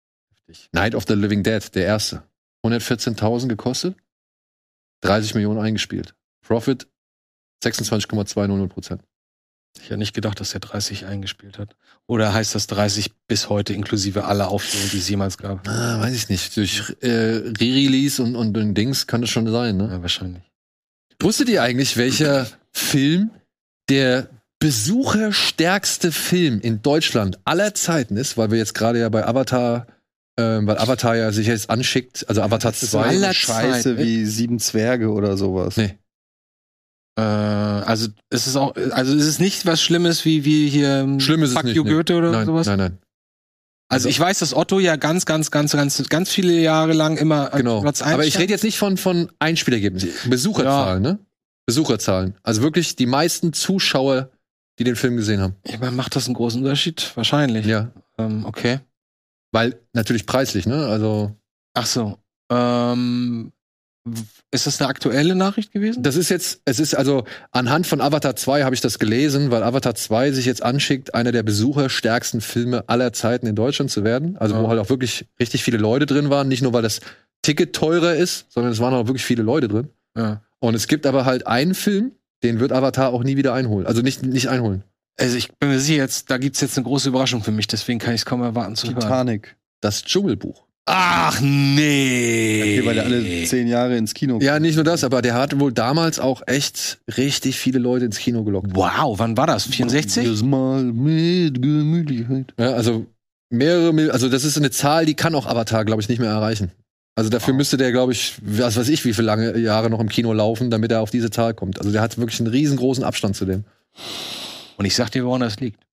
Night of the Living Dead, der erste. hundertvierzehntausend gekostet, dreißig Millionen eingespielt. Profit sechsundzwanzig Komma zweihundert Prozent. Ich hätte nicht gedacht, dass er dreißig eingespielt hat. Oder heißt das dreißig bis heute inklusive aller Aufführungen, die es jemals gab? Ah, weiß ich nicht. Durch äh, Re-Release und, und, und Dings kann das schon sein, ne? Ja, wahrscheinlich. Wusstet ihr eigentlich, welcher Film der besucherstärkste Film in Deutschland aller Zeiten ist? Weil wir jetzt gerade ja bei Avatar, ähm, weil Avatar ja sich jetzt anschickt, also Avatar zwei. aller Scheiße Zeit, wie Sieben Zwerge oder sowas. Nee. Äh, also es ist auch, also es ist nicht was Schlimmes wie wie hier ähm, Schlimm ist es Fuck nicht, you nee. Goethe oder Nein, sowas. nein, nein. Also ich weiß, dass Otto ja ganz, ganz, ganz, ganz, ganz viele Jahre lang immer an Genau. Platz eins Aber ich stand. rede jetzt nicht von, von Einspielergebnissen. Besucherzahlen, ne? Besucherzahlen. Also wirklich die meisten Zuschauer, die den Film gesehen haben. Ich meine, macht das einen großen Unterschied? Wahrscheinlich. Ja. Ähm, okay. Weil natürlich preislich, ne? Also. Ach so. Ähm, w- ist das eine aktuelle Nachricht gewesen? Das ist jetzt, es ist also anhand von Avatar zwei habe ich das gelesen, weil Avatar zwei sich jetzt anschickt, einer der besucherstärksten Filme aller Zeiten in Deutschland zu werden. Also wo Ja. halt auch wirklich richtig viele Leute drin waren. Nicht nur, weil das Ticket teurer ist, sondern es waren auch wirklich viele Leute drin. Ja. Und es gibt aber halt einen Film, den wird Avatar auch nie wieder einholen. Also nicht, nicht einholen. Also ich bin mir sicher, jetzt, da gibt's jetzt eine große Überraschung für mich, deswegen kann ich es kaum erwarten zu hören. Titanic. Das Dschungelbuch. Ach nee. Okay, weil der alle zehn Jahre ins Kino Ja, nicht nur das, aber der hat wohl damals auch echt richtig viele Leute ins Kino gelockt. Wow, wann war das? vierundsechzig? Jedes Mal mit Gemütlichkeit. Ja, also mehrere Mil also das ist eine Zahl, die kann auch Avatar, glaube ich, nicht mehr erreichen. Also dafür Wow. müsste der, glaube ich, was weiß ich, wie viele lange Jahre noch im Kino laufen, damit er auf diese Zahl kommt. Also der hat wirklich einen riesengroßen Abstand zu dem. Und ich sag dir, woran das liegt.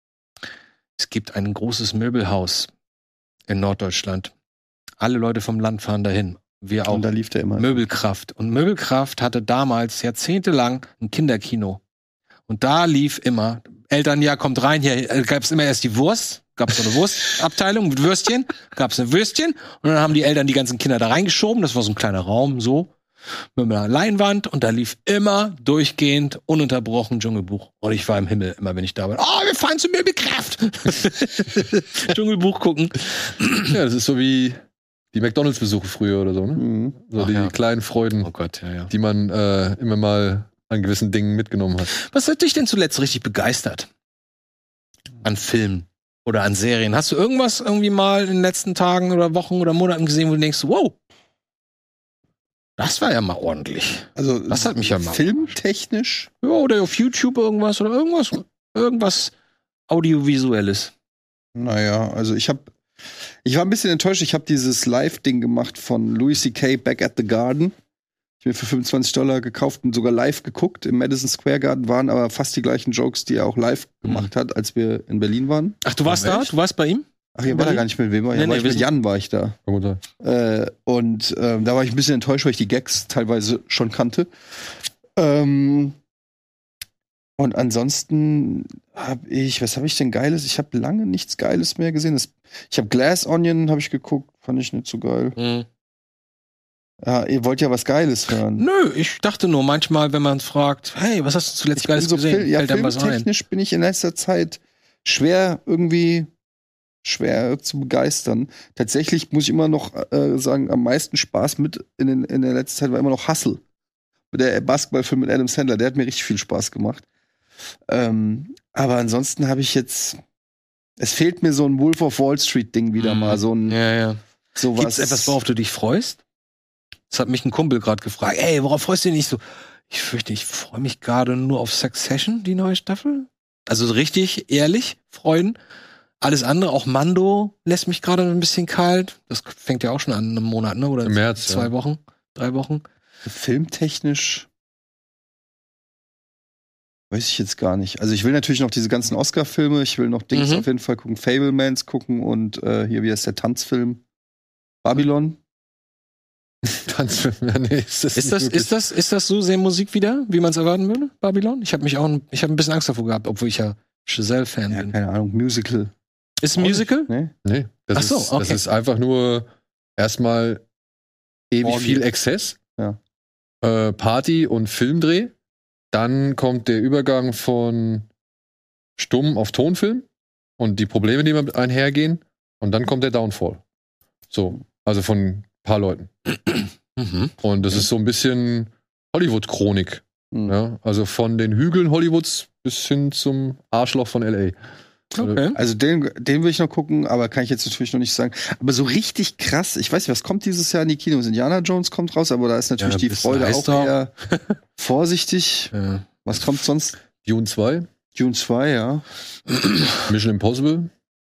Es gibt ein großes Möbelhaus in Norddeutschland. Alle Leute vom Land fahren dahin. Wir auch. Und da lief der immer. Möbelkraft. Und Möbelkraft hatte damals jahrzehntelang ein Kinderkino. Und da lief immer, Eltern, ja, kommt rein, hier äh, gab's immer erst die Wurst, gab's so eine Wurstabteilung mit Würstchen, gab's eine Würstchen und dann haben die Eltern die ganzen Kinder da reingeschoben, das war so ein kleiner Raum, so, mit einer Leinwand und da lief immer durchgehend, ununterbrochen Dschungelbuch. Und ich war im Himmel, immer wenn ich da war. Oh, wir fahren zu Möbelkraft! Dschungelbuch gucken. Ja, das ist so wie die McDonalds-Besuche früher oder so, ne? Mhm. So Ach die ja. kleinen Freuden, Oh Gott, ja, ja. die man äh, immer mal an gewissen Dingen mitgenommen hat. Was hat dich denn zuletzt richtig begeistert? An Filmen oder an Serien? Hast du irgendwas irgendwie mal in den letzten Tagen oder Wochen oder Monaten gesehen, wo du denkst, wow, das war ja mal ordentlich. Also, Das hat mich ja mal- filmtechnisch. Ja, oder auf YouTube irgendwas oder irgendwas, irgendwas Audiovisuelles. Naja, also ich habe, ich war ein bisschen enttäuscht. Ich habe dieses Live-Ding gemacht von Louis C K Back at the Garden. Ich mir für fünfundzwanzig Dollar gekauft und sogar live geguckt. Im Madison Square Garden waren aber fast die gleichen Jokes, die er auch live gemacht hat, als wir in Berlin waren. Ach, du warst da? echt? Du warst bei ihm? Ach, ihr war da gar nicht mit wem? war- Nee, Ja, war nee, ich wir mit sind- Jan war ich da. Kann gut sein. Äh, und ähm, da war ich ein bisschen enttäuscht, weil ich die Gags teilweise schon kannte. Ähm, und ansonsten habe ich, was habe ich denn Geiles? Ich habe lange nichts Geiles mehr gesehen. Das, ich habe Glass Onion, habe ich geguckt, fand ich nicht so geil. Mhm. Ja, ihr wollt ja was Geiles hören. Nö, ich dachte nur manchmal, wenn man fragt, hey, was hast du zuletzt Ich bin Geiles so gesehen? Fil ja, Fällt einem was ein. filmtechnisch bin ich in letzter Zeit schwer irgendwie schwer zu begeistern. Tatsächlich muss ich immer noch äh, sagen, am meisten Spaß mit in, den, in der letzten Zeit war immer noch Hustle. Der Basketballfilm mit Adam Sandler, der hat mir richtig viel Spaß gemacht. Ähm, aber ansonsten habe ich jetzt, es fehlt mir so ein Wolf of Wall Street Ding wieder Mhm. mal, so ein Ja, ja. sowas. Gibt's etwas, worauf du dich freust? Das hat mich ein Kumpel gerade gefragt. Ey, worauf freust du dich nicht so? Ich fürchte, ich freue mich gerade nur auf Succession, die neue Staffel. Also so richtig ehrlich freuen. Alles andere, auch Mando, lässt mich gerade ein bisschen kalt. Das fängt ja auch schon an in einem Monat, ne? Oder Im März, zwei ja. Wochen, drei Wochen. Filmtechnisch weiß ich jetzt gar nicht. Also ich will natürlich noch diese ganzen Oscar-Filme, ich will noch Dings Mhm. auf jeden Fall gucken, Fablemans gucken und äh, hier, wie heißt der Tanzfilm? Babylon. Tanzfilm, ja, nee, ist das, Ist das, ist das, ist das so sehr Musik wieder, wie man es erwarten würde, Babylon? Ich habe mich auch, ein- ich habe ein bisschen Angst davor gehabt, obwohl ich ja Giselle-Fan Ja, bin. keine Ahnung, Musical. Ist ein Musical? Ne? Nee, das, Ach so, ist, okay. das ist einfach nur erstmal ewig Orgie. viel Exzess, Ja. äh, Party und Filmdreh. Dann kommt der Übergang von Stumm auf Tonfilm und die Probleme, die damit einhergehen. Und dann kommt der Downfall. So, also von ein paar Leuten. Mhm. Und das ist so ein bisschen Hollywood-Chronik. Hm. Ja? Also von den Hügeln Hollywoods bis hin zum Arschloch von L A. Okay. Also den, den will ich noch gucken, aber kann ich jetzt natürlich noch nicht sagen. Aber so richtig krass, ich weiß nicht, was kommt dieses Jahr in die Kinos? Indiana Jones kommt raus, aber da ist natürlich Ja, die bist Freude du heiß auch drauf? eher vorsichtig. Ja. Was kommt sonst? Dune zwei, Dune zwei, ja. Mission Impossible.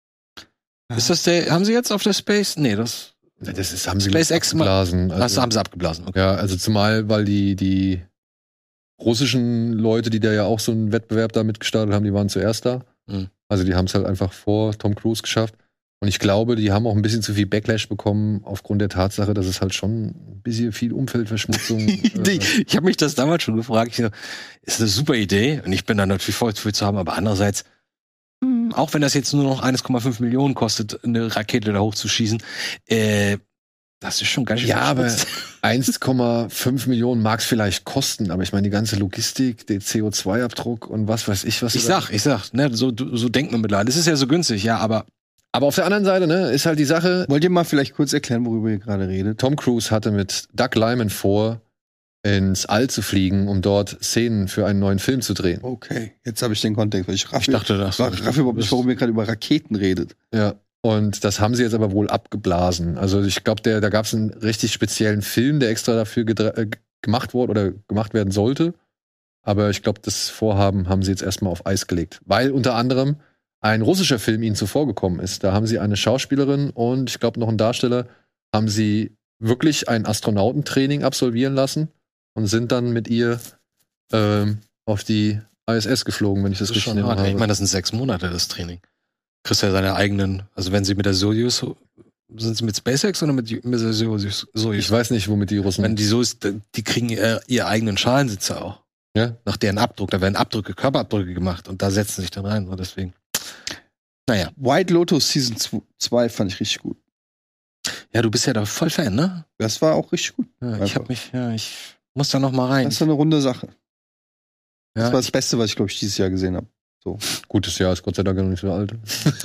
Ist das der, haben sie jetzt auf der Space? Nee, das, Das ist, haben sie SpaceX abgeblasen. das Also, haben sie abgeblasen. Okay. ja, also zumal, weil die, die russischen Leute, die da ja auch so einen Wettbewerb damit gestartet haben, die waren zuerst da. Mhm. Also die haben es halt einfach vor Tom Cruise geschafft. Und ich glaube, die haben auch ein bisschen zu viel Backlash bekommen aufgrund der Tatsache, dass es halt schon ein bisschen viel Umweltverschmutzung Die- äh, Ich habe mich das damals schon gefragt. Ich so, ist eine super Idee und ich bin da natürlich voll für zu haben, aber andererseits, hm, auch wenn das jetzt nur noch eins Komma fünf Millionen kostet, eine Rakete da hochzuschießen, äh, das ist schon ganz schön Ja, aber verschmutzt. eins Komma fünf Millionen mag es vielleicht kosten, aber ich meine, die ganze Logistik, der C O zwei Abdruck und was weiß ich, was. Ich sag, ich sag, ne, so, so denkt man mittlerweile. Das ist ja so günstig, ja, aber Aber auf der anderen Seite, ne, ist halt die Sache, Wollt ihr mal vielleicht kurz erklären, worüber ihr gerade redet? Tom Cruise hatte mit Doug Liman vor, ins All zu fliegen, um dort Szenen für einen neuen Film zu drehen. Okay, jetzt habe ich den Kontext. Weil ich raff, ich dachte das. ich raff überhaupt nicht, warum ihr gerade über Raketen redet. Ja. Und das haben sie jetzt aber wohl abgeblasen. Also ich glaube, der, da gab es einen richtig speziellen Film, der extra dafür gedre- äh, gemacht wurde oder gemacht werden sollte. Aber ich glaube, das Vorhaben haben sie jetzt erstmal auf Eis gelegt. Weil unter anderem ein russischer Film ihnen zuvorgekommen ist. Da haben sie eine Schauspielerin und ich glaube noch einen Darsteller, haben sie wirklich ein Astronautentraining absolvieren lassen und sind dann mit ihr ähm, auf die I S S geflogen, wenn ich das, Das ist richtig schon hart. habe. Ich meine, das sind sechs Monate, das Training. Kriegst ja seine eigenen, also wenn sie mit der Soyuz, sind sie mit SpaceX oder mit, mit der Soyuz? Ich weiß nicht, womit die Russen. Wenn die Soyuz, die kriegen äh, ihre eigenen Schalensitze auch. Ja? Nach deren Abdruck, da werden Abdrücke, Körperabdrücke gemacht und da setzen sich dann rein, so deswegen. Naja. White Lotus Season zwei fand ich richtig gut. Ja, du bist ja da voll Fan, ne? Das war auch richtig gut. Ja, ich Einfach. hab mich, ja, ich muss da noch mal rein. Das war eine runde Sache. Ja, Das war das Beste, was ich, glaube ich, dieses Jahr gesehen habe. So. Gutes Jahr, ist Gott sei Dank noch nicht so alt.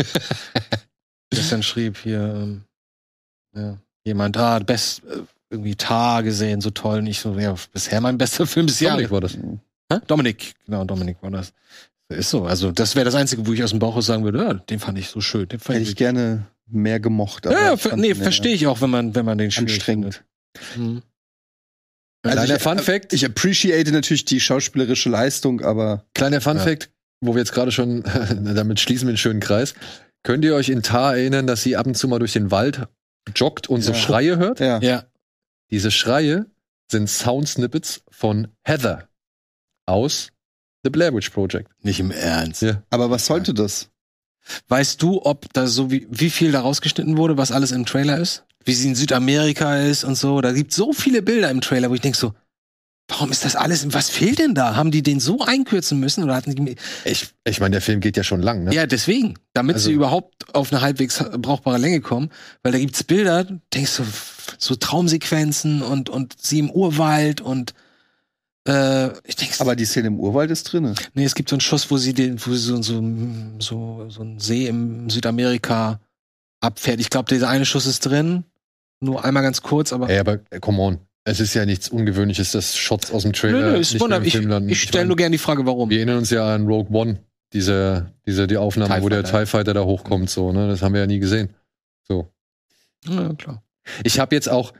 gestern schrieb hier ähm, ja, jemand, ah, best, äh, irgendwie Tar gesehen, so toll. Nicht so, ja, bisher mein bester Film des Jahres. Dominik war das. Hä? Dominik, genau, Dominik war das. Ist so, also das wäre das Einzige, wo ich aus dem Bauch aus sagen würde, ja, den fand ich so schön. Den fand Hätte ich gerne mehr gemocht. aber ja, ja, ich ver fand nee, ihn, ja, verstehe ich auch, wenn man, wenn man den schwierig anstrengend. findet. Hm. Also Kleiner ich, Fun Fact. Ich appreciate natürlich die schauspielerische Leistung, aber Kleiner Fun Ja. Fact, wo wir jetzt gerade schon, damit schließen wir einen schönen Kreis. Könnt ihr euch in Tar erinnern, dass sie ab und zu mal durch den Wald joggt und so Ja. Schreie hört? ja. Ja, Diese Schreie sind Sound-Snippets von Heather aus The Blair Witch Project. nicht im Ernst. Ja. Aber was sollte das? Weißt du, ob da so wie, wie viel da rausgeschnitten wurde, was alles im Trailer ist? Wie sie in Südamerika ist und so. Da gibt so viele Bilder im Trailer, wo ich denk so, warum ist das alles, was fehlt denn da? Haben die den so einkürzen müssen oder hatten die, Ich, ich meine, der Film geht ja schon lang, ne? ja, deswegen, damit Also- sie überhaupt auf eine halbwegs brauchbare Länge kommen, weil da gibt's Bilder, denkst du, so Traumsequenzen und, und sie im Urwald und, äh, ich denk, Aber die Szene im Urwald ist drin. nee, es gibt so einen Schuss, wo sie den, wo sie so, so, so, so einen See im Südamerika abfährt. Ich glaube, dieser eine Schuss ist drin. Nur einmal ganz kurz, aber. Ey, aber äh, come on. Es ist ja nichts Ungewöhnliches, dass Shots aus dem Trailer Nö, nö, ist nicht mehr wunderbar. im Ich, Film landen. ich stelle nur gerne die Frage, warum. Wir erinnern uns ja an Rogue One, diese, diese die Aufnahme, TIE wo der Fighter. TIE Fighter da hochkommt, so, ne? Das haben wir ja nie gesehen. So. Ja, klar. Ich habe jetzt auch.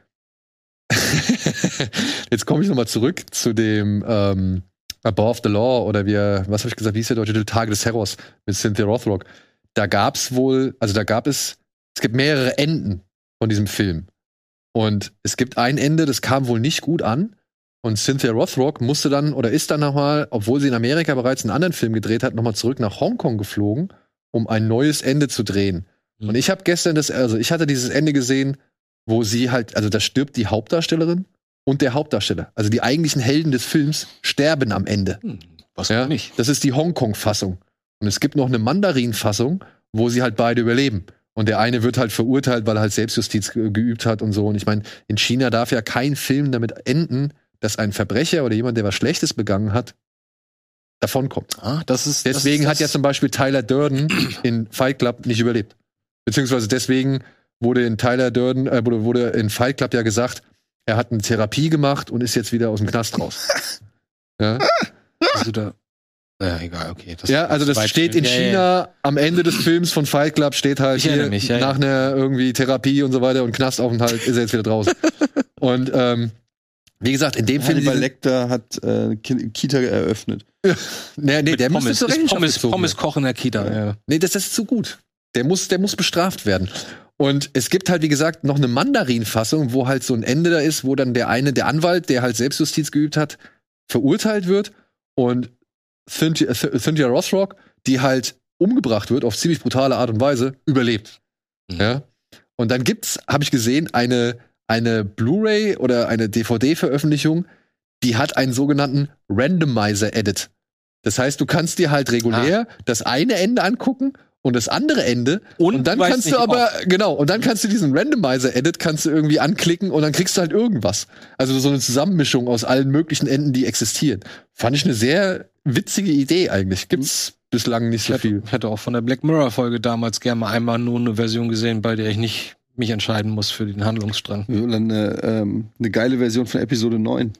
Jetzt komme ich nochmal zurück zu dem ähm, Above the Law oder wie, was habe ich gesagt, wie hieß der deutsche Titel? Tage des Terrors mit Cynthia Rothrock. Da gab es wohl, also da gab es, es gibt mehrere Enden von diesem Film. Und es gibt ein Ende, das kam wohl nicht gut an. Und Cynthia Rothrock musste dann oder ist dann nochmal, obwohl sie in Amerika bereits einen anderen Film gedreht hat, nochmal zurück nach Hongkong geflogen, um ein neues Ende zu drehen. Mhm. Und ich habe gestern das, also ich hatte dieses Ende gesehen, wo sie halt, also da stirbt die Hauptdarstellerin und der Hauptdarsteller. Also die eigentlichen Helden des Films sterben am Ende. Hm, was Ja? nicht. Das ist die Hongkong-Fassung. Und es gibt noch eine Mandarin-Fassung, wo sie halt beide überleben. Und der eine wird halt verurteilt, weil er halt Selbstjustiz ge geübt hat und so. Und ich meine, in China darf ja kein Film damit enden, dass ein Verbrecher oder jemand, der was Schlechtes begangen hat, davonkommt. Ah, das ist. Deswegen das, hat ja zum Beispiel Tyler Durden in Fight Club nicht überlebt. Beziehungsweise deswegen wurde in Tyler Durden, äh, wurde, wurde in Fight Club ja gesagt, er hat eine Therapie gemacht und ist jetzt wieder aus dem Knast raus. Ja, Also da, ja, egal, okay. Das, ja also das weit- steht in ja, China ja. am Ende des Films von Fight Club steht halt Ich erinnere hier, mich, ja, ja. nach einer irgendwie Therapie und so weiter und Knastaufenthalt ist er jetzt wieder draußen. Und ähm, wie gesagt, in dem Film Hannibal diese- Lecter hat äh, Ki- Kita eröffnet. nee, nee, Mit der Pommes, müsste zur ist Rechenschaft Pommes, gezogen Pommes werden. kochen in der Kita. Ja. Nee, das, das ist zu gut. Der muss, der muss bestraft werden. Und es gibt halt, wie gesagt, noch eine Mandarin-Fassung, wo halt so ein Ende da ist, wo dann der eine, der Anwalt, der halt Selbstjustiz geübt hat, verurteilt wird und Cynthia, Cynthia Rothrock, die halt umgebracht wird auf ziemlich brutale Art und Weise, überlebt. Mhm. Ja? Und dann gibt's, habe ich gesehen, eine, eine Blu-ray oder eine D V D-Veröffentlichung, die hat einen sogenannten Randomizer-Edit. Das heißt, du kannst dir halt regulär das eine Ende angucken und das andere Ende Und und, dann du weißt kannst nicht, du aber ob. genau und dann kannst du diesen Randomizer Edit kannst du irgendwie anklicken und dann kriegst du halt irgendwas. Also so eine Zusammenmischung aus allen möglichen Enden, die existieren. Fand ich eine sehr witzige Idee eigentlich. Gibt's bislang nicht so Ich hätte, viel. ich hätte auch von der Black Mirror Folge damals gerne mal einmal nur eine Version gesehen, bei der ich nicht mich entscheiden muss für den Handlungsstrang. Oder eine, ähm, eine geile Version von Episode neun.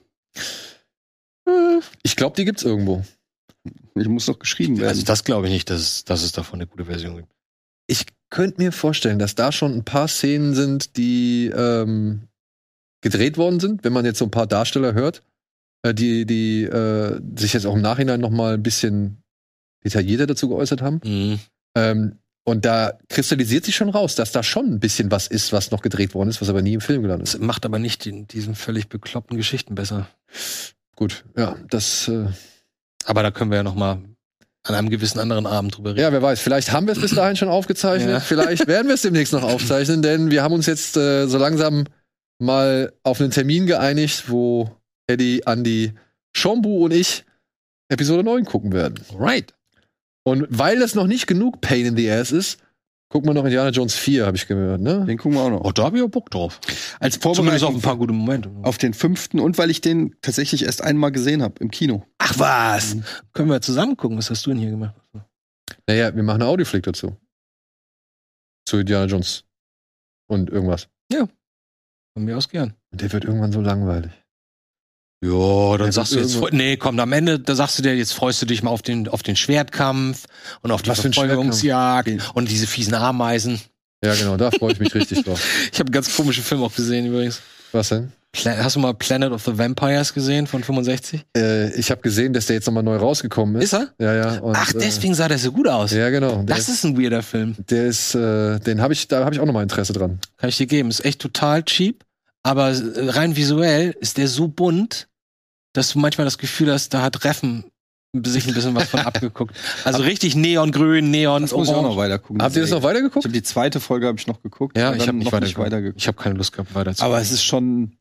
Ich glaube, die gibt's irgendwo. Ich muss noch geschrieben werden. Also das glaube ich nicht, dass es, dass es davon eine gute Version gibt. Ich könnte mir vorstellen, dass da schon ein paar Szenen sind, die ähm, gedreht worden sind, wenn man jetzt so ein paar Darsteller hört, äh, die, die äh, sich jetzt auch im Nachhinein noch mal ein bisschen detaillierter dazu geäußert haben. Mhm. Ähm, Und da kristallisiert sich schon raus, dass da schon ein bisschen was ist, was noch gedreht worden ist, was aber nie im Film gelandet ist. Das macht aber nicht die, diesen völlig bekloppten Geschichten besser. Gut, ja, das. Äh aber da können wir ja noch mal an einem gewissen anderen Abend drüber reden. Ja, wer weiß, vielleicht haben wir es bis dahin schon aufgezeichnet, Ja. vielleicht werden wir es demnächst noch aufzeichnen, denn wir haben uns jetzt äh, so langsam mal auf einen Termin geeinigt, wo Eddie, Andy, Shombu und ich Episode neun gucken werden. Right. Und weil das noch nicht genug Pain in the Ass ist, gucken wir noch Indiana Jones vier, habe ich gehört, ne? Den gucken wir auch noch. Oh, da hab ich auch Bock drauf. Als Zumindest Vorbereitung auf ein paar gute Momente. auf den fünften und weil ich den tatsächlich erst einmal gesehen habe im Kino. Ach was. Können wir zusammen gucken? Was hast du denn hier gemacht? Naja, wir machen eine Audioflick dazu. Zu Indiana Jones. Und irgendwas. Von mir aus gern. Und der wird irgendwann so langweilig. Ja, dann Ja, sagst du jetzt, irgendwo- nee, komm, am Ende, da sagst du dir, jetzt freust du dich mal auf den, auf den Schwertkampf und auf die Was für ein Verfolgungsjagd und diese fiesen Ameisen. Ja, genau, da freue ich mich richtig drauf. Ich habe einen ganz komischen Film auch gesehen übrigens. Was denn? Pla- Hast du mal Planet of the Vampires gesehen von fünfundsechzig? Äh, ich habe gesehen, dass der jetzt nochmal neu rausgekommen ist. Ist er? Ja, ja. Und, Ach, deswegen sah der so gut aus. Äh, ja, genau. Der Das ist ein weirder Film. Der ist, äh, den habe ich, da habe ich auch nochmal Interesse dran. Kann ich dir geben. Ist echt total cheap, aber äh, rein visuell ist der so bunt, dass du manchmal das Gefühl hast, da hat Reffen sich ein bisschen was von abgeguckt. Also richtig neongrün, neon, Das muss ich auch noch orange. weiter gucken. Habt ihr das noch Ich weitergeguckt? habe die zweite Folge habe ich noch geguckt. Ja, aber ich dann habe nicht noch weitergeguckt. weitergeguckt. Ich habe keine Lust gehabt, weiter zu. Aber es ist schon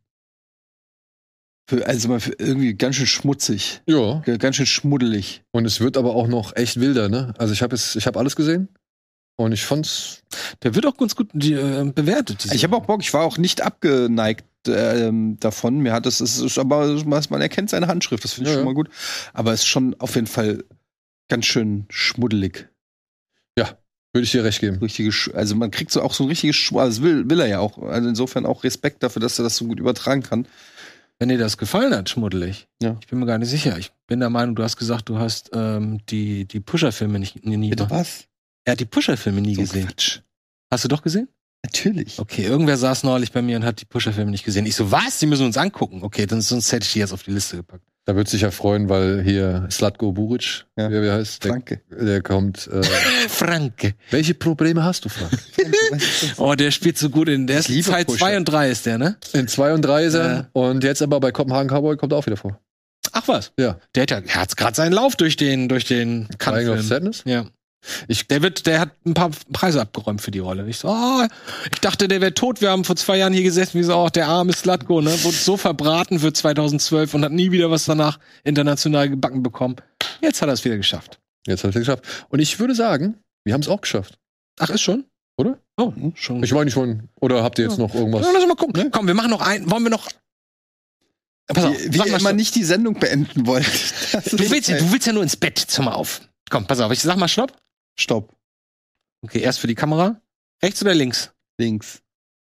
für, also mal für irgendwie ganz schön schmutzig, Ja. ganz schön schmuddelig. Und es wird aber auch noch echt wilder, ne? Also ich habe es, ich habe alles gesehen und ich fand's. Der wird auch ganz gut äh, bewertet. diese- Ich habe auch Bock. Ich war auch nicht abgeneigt ähm, davon. Mir hat es, es ist aber man erkennt seine Handschrift. Das finde ich Ja, schon ja. mal gut. Aber es ist schon auf jeden Fall ganz schön schmuddelig. Würde ich dir recht geben. Richtige, Sch- also man kriegt so auch so ein richtiges Schmuddel. Das will, will er ja auch. Also insofern auch Respekt dafür, dass er das so gut übertragen kann. Wenn dir das gefallen hat, schmuddelig. Ja. Ich bin mir gar nicht sicher. Ich bin der Meinung, du hast gesagt, du hast ähm, die, die Pusher-Filme nicht nie, nie Bitte was? Er hat die Pusher-Filme nie So gesehen. Quatsch. Hast du doch gesehen? Natürlich. Okay, irgendwer saß neulich bei mir und hat die Pusher-Filme nicht gesehen. Ich so, was? Die müssen wir uns angucken. Okay, dann sonst hätte ich die jetzt auf die Liste gepackt. Da wird sich ja freuen, weil hier Slatko Buric, Ja. wie er heißt, der, Danke. der kommt. Äh, Franke. welche Probleme hast du, Frank? Oh, der spielt so gut in der Ich liebe Teil Pusher. zwei und drei ist der, ne? In zwei und drei ist er. Ja. Und jetzt aber bei Kopenhagen Cowboy kommt er auch wieder vor. Ach was. Ja. Der hat ja, er hat gerade seinen Lauf durch den, durch den Triangle of Cannes-Film. Sadness? Ja. Ich, Der wird, der hat ein paar Preise abgeräumt für die Rolle. Ich so, oh, ich dachte, der wäre tot. Wir haben vor zwei Jahren hier gesessen, wie so, oh, der arme Slatko, ne, wurde so verbraten für zweitausendzwölf und hat nie wieder was danach international gebacken bekommen. Jetzt hat er es wieder geschafft. jetzt hat er es geschafft. Und ich würde sagen, wir haben es auch geschafft. Ach, ist schon? Oder? Oh, schon. Ich meine, ich meine, oder habt ihr jetzt noch irgendwas? Ja, lass mal gucken. Komm, wir machen noch ein. Wollen wir noch. Pass auf, Wie, wie sag ihr mal immer stopp. nicht die Sendung beenden wollt. Das ist Du willst, okay. du willst ja nur ins Bett. Jetzt hör mal auf. Komm, pass auf. Ich sag mal Stopp. Stopp. Okay, erst für die Kamera. Rechts oder links? Links.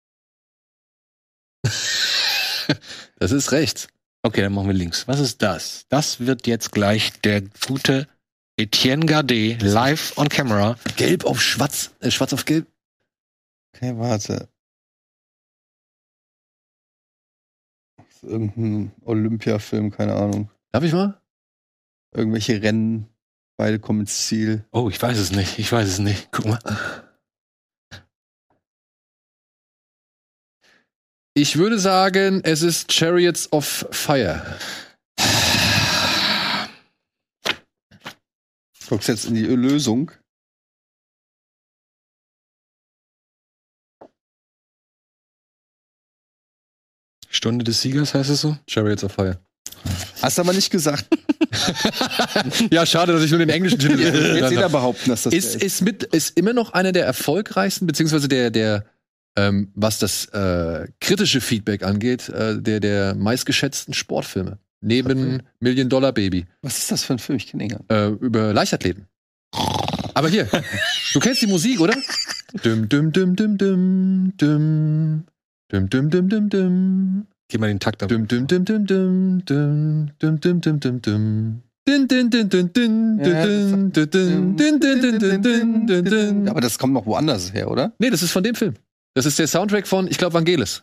Das ist rechts. Okay, dann machen wir links. Was ist das? Das wird jetzt gleich der gute Etienne Gardet live on camera. Gelb auf schwarz, äh, schwarz auf gelb. Okay, warte. Das ist irgendein Olympiafilm, keine Ahnung. Darf ich mal? Irgendwelche Rennen, beide kommen ins Ziel. Oh, ich weiß es nicht. Ich weiß es nicht. Guck mal. Ich würde sagen, es ist Chariots of Fire. Guckst jetzt in die Lösung. Stunde des Siegers heißt es so? Chariots of Fire. Hast aber nicht gesagt. Ja, schade, dass ich nur den englischen Titel Jetzt jeder behaupten, dass das ist, der ist, mit, ist immer noch einer der erfolgreichsten, beziehungsweise der, der ähm, was das äh, kritische Feedback angeht, äh, der, der meistgeschätzten Sportfilme. Neben Million Dollar Baby. Was ist das für ein Film? Ich kenne ihn gar nicht. Äh, über Leichtathleten. Aber hier, du kennst die Musik, oder? Dum, dum, dum, dum, dum, dum. Dum, dum, dum, dum, dum. Gib mal den Takt ab. Dum, dum, dum, dum, dum, dum, dum, dum, dum, dum, dum. Din, din, din, din, din, Ja, din, din, din, din, din, din, din, din, din, din. Aber das kommt noch woanders her, oder? Nee, das ist von dem Film. Das ist der Soundtrack von, ich glaube, Vangelis.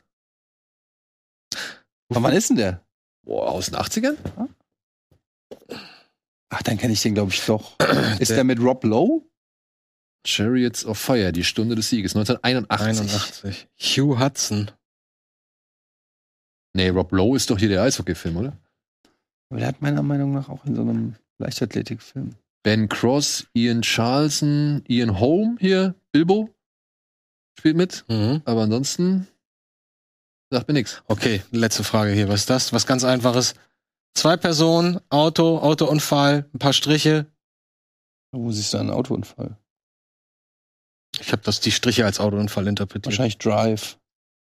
Von wann ist denn der? Boah, aus den achtzigern? Ach, dann kenne ich den, glaube ich, doch. Ist der mit Rob Lowe? Chariots of Fire, die Stunde des Sieges, neunzehnhunderteinundachtzig. einundachtzig. Hugh Hudson. Nee, Rob Lowe ist doch hier der Eishockey-Film, oder? Aber der hat meiner Meinung nach auch in so einem Leichtathletik-Film. Ben Cross, Ian Charlson, Ian Holm hier, Bilbo spielt mit. Mhm. Aber ansonsten sagt mir nichts. Okay, letzte Frage hier. Was ist das? Was ganz Einfaches. Zwei Personen, Auto, Autounfall, ein paar Striche. Wo siehst du einen Autounfall? Ich habe das die Striche als Autounfall interpretiert. Wahrscheinlich Drive.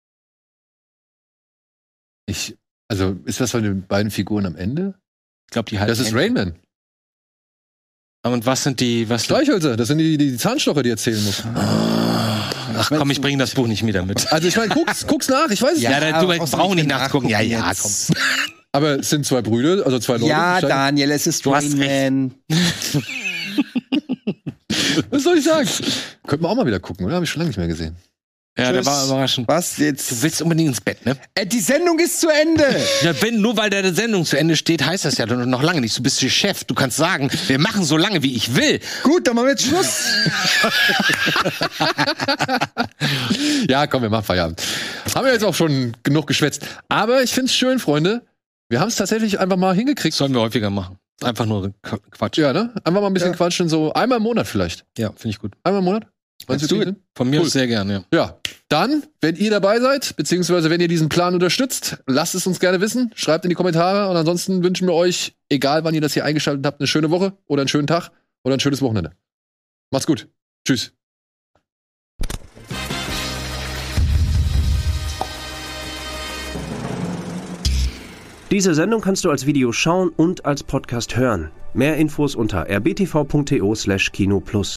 Ich, also ist das von den beiden Figuren am Ende? Ich glaube, die halten Das ist Händchen. Rainman. Und was sind die, was Streichhölzer, das sind die, die Zahnstocher, die erzählen muss. Ach komm, ich bringe das Buch nicht wieder mit. Also ich meine, guck's, guck's nach, ich weiß es Ja, nicht. da, du brauchst du brauchst nicht mehr nachgucken. Ja, ja, jetzt. komm. Aber es sind zwei Brüder, also zwei Leute. Ja, die steigen- Daniel, es ist Du hast Rainman. Was soll ich sagen? Könnten wir auch mal wieder gucken, oder? Habe ich schon lange nicht mehr gesehen. Ja, der Tschüss. war überraschend. Was jetzt? Du willst unbedingt ins Bett, ne? Äh, die Sendung ist zu Ende. Ja, wenn, nur weil deine Sendung zu Ende steht, heißt das ja noch lange nicht. Du bist der Chef. Du kannst sagen, wir machen so lange, wie ich will. Gut, dann machen wir jetzt Schluss. Ja, komm, wir machen Feierabend. Haben wir jetzt auch schon genug geschwätzt. Aber ich find's schön, Freunde. Wir haben es tatsächlich einfach mal hingekriegt. Sollen wir häufiger machen. Einfach nur Qu- Quatsch. Ja, ne? Einfach mal ein bisschen Ja. quatschen, so einmal im Monat vielleicht. Ja, finde ich gut. Einmal im Monat? Let's Meinst du, do Ethan? Von mir Cool. aus sehr gerne, ja. Ja, dann, wenn ihr dabei seid, beziehungsweise wenn ihr diesen Plan unterstützt, lasst es uns gerne wissen. Schreibt in die Kommentare und ansonsten wünschen wir euch, egal wann ihr das hier eingeschaltet habt, eine schöne Woche oder einen schönen Tag oder ein schönes Wochenende. Macht's gut. Tschüss. Diese Sendung kannst du als Video schauen und als Podcast hören. Mehr Infos unter r b t v punkt t o slash kino plus.